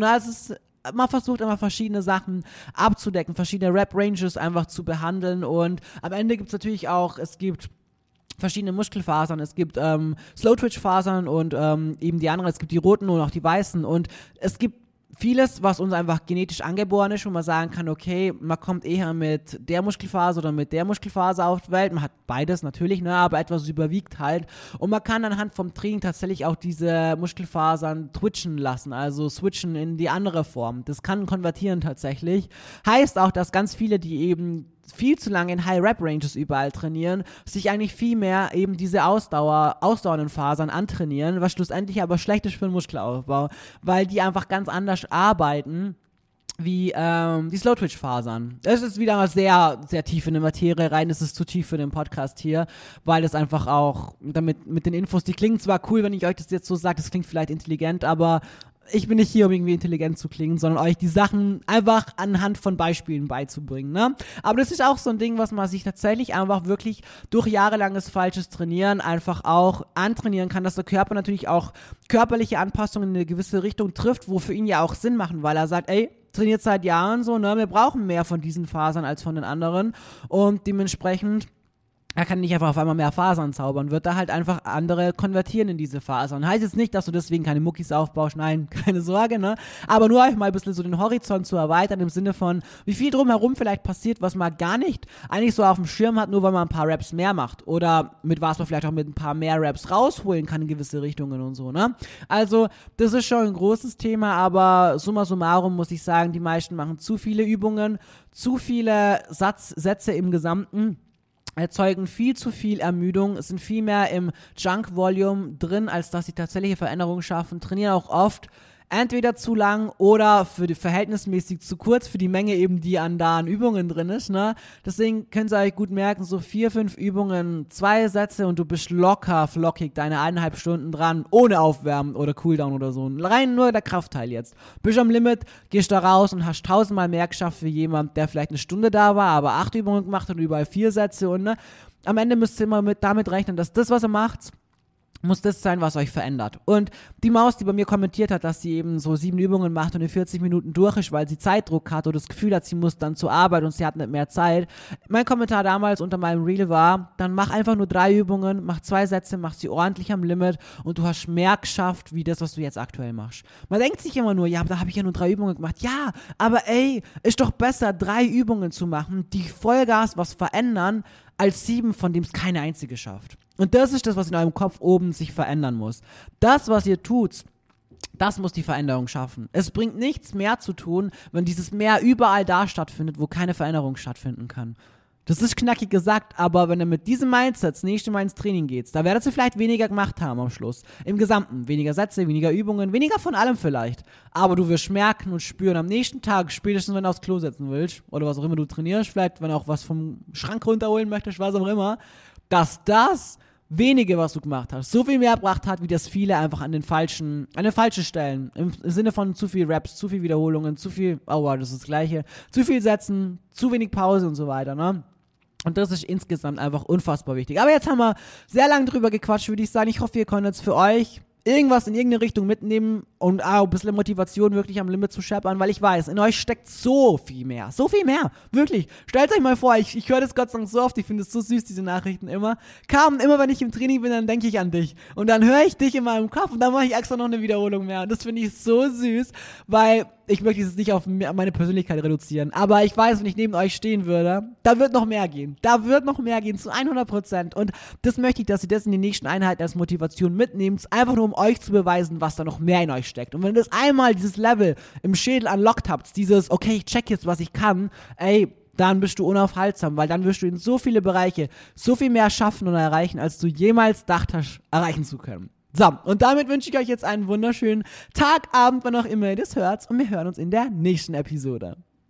man versucht immer verschiedene Sachen abzudecken, verschiedene Rep-Ranges einfach zu behandeln und am Ende gibt es natürlich auch, es gibt verschiedene Muskelfasern, es gibt Slow-Twitch-Fasern und eben die anderen, es gibt die roten und auch die weißen und es gibt vieles, was uns einfach genetisch angeboren ist, wo man sagen kann, okay, man kommt eher mit der Muskelfaser oder mit der Muskelfaser auf die Welt. Man hat beides natürlich, ne, aber etwas überwiegt halt. Und man kann anhand vom Training tatsächlich auch diese Muskelfasern twitchen lassen, also switchen in die andere Form. Das kann konvertieren tatsächlich. Heißt auch, dass ganz viele, die eben viel zu lange in High-Rep-Ranges überall trainieren, sich eigentlich viel mehr eben diese ausdauernden Fasern antrainieren, was schlussendlich aber schlecht ist für den Muskelaufbau, weil die einfach ganz anders arbeiten wie die Slow-Twitch-Fasern. Es ist wieder mal sehr, sehr tief in die Materie rein, es ist zu tief für den Podcast hier, weil es einfach auch damit mit den Infos, die klingen zwar cool, wenn ich euch das jetzt so sage, das klingt vielleicht intelligent, aber ich bin nicht hier, um irgendwie intelligent zu klingen, sondern euch die Sachen einfach anhand von Beispielen beizubringen, ne? Aber das ist auch so ein Ding, was man sich tatsächlich einfach wirklich durch jahrelanges falsches Trainieren einfach auch antrainieren kann, dass der Körper natürlich auch körperliche Anpassungen in eine gewisse Richtung trifft, wo für ihn ja auch Sinn machen, weil er sagt, ey, trainiert seit Jahren so, ne? Wir brauchen mehr von diesen Fasern als von den anderen und dementsprechend er kann nicht einfach auf einmal mehr Fasern zaubern, wird da halt einfach andere konvertieren in diese Fasern. Heißt jetzt nicht, dass du deswegen keine Muckis aufbaust, nein, keine Sorge, ne? Aber nur euch mal ein bisschen so den Horizont zu erweitern, im Sinne von, wie viel drumherum vielleicht passiert, was man gar nicht eigentlich so auf dem Schirm hat, nur weil man ein paar Raps mehr macht. Oder mit was man vielleicht auch mit ein paar mehr Raps rausholen kann in gewisse Richtungen und so, ne? Also, das ist schon ein großes Thema, aber summa summarum muss ich sagen, die meisten machen zu viele Übungen, zu viele Sätze im Gesamten, erzeugen viel zu viel Ermüdung, sind viel mehr im Junk-Volume drin, als dass sie tatsächliche Veränderungen schaffen, trainieren auch oft entweder zu lang oder für die verhältnismäßig zu kurz für die Menge eben, die an Übungen drin ist, ne? Deswegen könnt ihr euch gut merken, so 4, 5 Übungen, 2 Sätze und du bist locker flockig deine 1,5 Stunden dran, ohne Aufwärmen oder Cooldown oder so. Rein nur der Kraftteil jetzt. Bist am Limit, gehst da raus und hast 1000-mal mehr geschafft für jemand, der vielleicht eine Stunde da war, aber 8 Übungen gemacht hat und überall 4 Sätze und ne? Am Ende müsst ihr immer damit rechnen, dass das, was ihr macht, muss das sein, was euch verändert. Und die Maus, die bei mir kommentiert hat, dass sie eben so 7 Übungen macht und in 40 Minuten durch ist, weil sie Zeitdruck hat oder das Gefühl hat, sie muss dann zur Arbeit und sie hat nicht mehr Zeit. Mein Kommentar damals unter meinem Reel war, dann mach einfach nur 3 Übungen, mach 2 Sätze, mach sie ordentlich am Limit und du hast mehr geschafft, wie das, was du jetzt aktuell machst. Man denkt sich immer nur, ja, da habe ich ja nur 3 Übungen gemacht. Ja, aber ey, ist doch besser, 3 Übungen zu machen, die Vollgas was verändern, als 7, von dem es keine einzige schafft. Und das ist das, was in eurem Kopf oben sich verändern muss. Das, was ihr tut, das muss die Veränderung schaffen. Es bringt nichts mehr zu tun, wenn dieses Mehr überall da stattfindet, wo keine Veränderung stattfinden kann. Das ist knackig gesagt, aber wenn du mit diesem Mindset das nächste Mal ins Training gehst, da werdet ihr vielleicht weniger gemacht haben am Schluss. Im Gesamten. Weniger Sätze, weniger Übungen, weniger von allem vielleicht. Aber du wirst merken und spüren am nächsten Tag, spätestens wenn du aufs Klo setzen willst, oder was auch immer du trainierst, vielleicht wenn du auch was vom Schrank runterholen möchtest, was auch immer, dass das wenige, was du gemacht hast, so viel mehr gebracht hat, wie das viele einfach an den falschen Stellen. Im Sinne von zu viel Reps, zu viel Wiederholungen, zu viel, aua, das ist das Gleiche, zu viel Sätzen, zu wenig Pause und so weiter, ne? Und das ist insgesamt einfach unfassbar wichtig. Aber jetzt haben wir sehr lange drüber gequatscht, würde ich sagen. Ich hoffe, ihr konntet jetzt für euch irgendwas in irgendeine Richtung mitnehmen und ein bisschen Motivation wirklich am Limit zu scheppern, weil ich weiß, in euch steckt so viel mehr, wirklich. Stellt euch mal vor, ich höre das Gott sei Dank so oft, ich finde es so süß, diese Nachrichten immer. Carmen, immer wenn ich im Training bin, dann denke ich an dich und dann höre ich dich in meinem Kopf und dann mache ich extra noch eine Wiederholung mehr und das finde ich so süß, weil ich möchte es nicht auf meine Persönlichkeit reduzieren, aber ich weiß, wenn ich neben euch stehen würde, da wird noch mehr gehen, zu 100% und das möchte ich, dass ihr das in den nächsten Einheiten als Motivation mitnehmt, einfach nur um euch zu beweisen, was da noch mehr in euch steckt. Und wenn ihr das einmal, dieses Level im Schädel unlockt habt, dieses, okay, ich check jetzt, was ich kann, dann bist du unaufhaltsam, weil dann wirst du in so viele Bereiche so viel mehr schaffen und erreichen, als du jemals gedacht hast, erreichen zu können. So, und damit wünsche ich euch jetzt einen wunderschönen Tag, Abend, wann auch immer ihr das hört und wir hören uns in der nächsten Episode.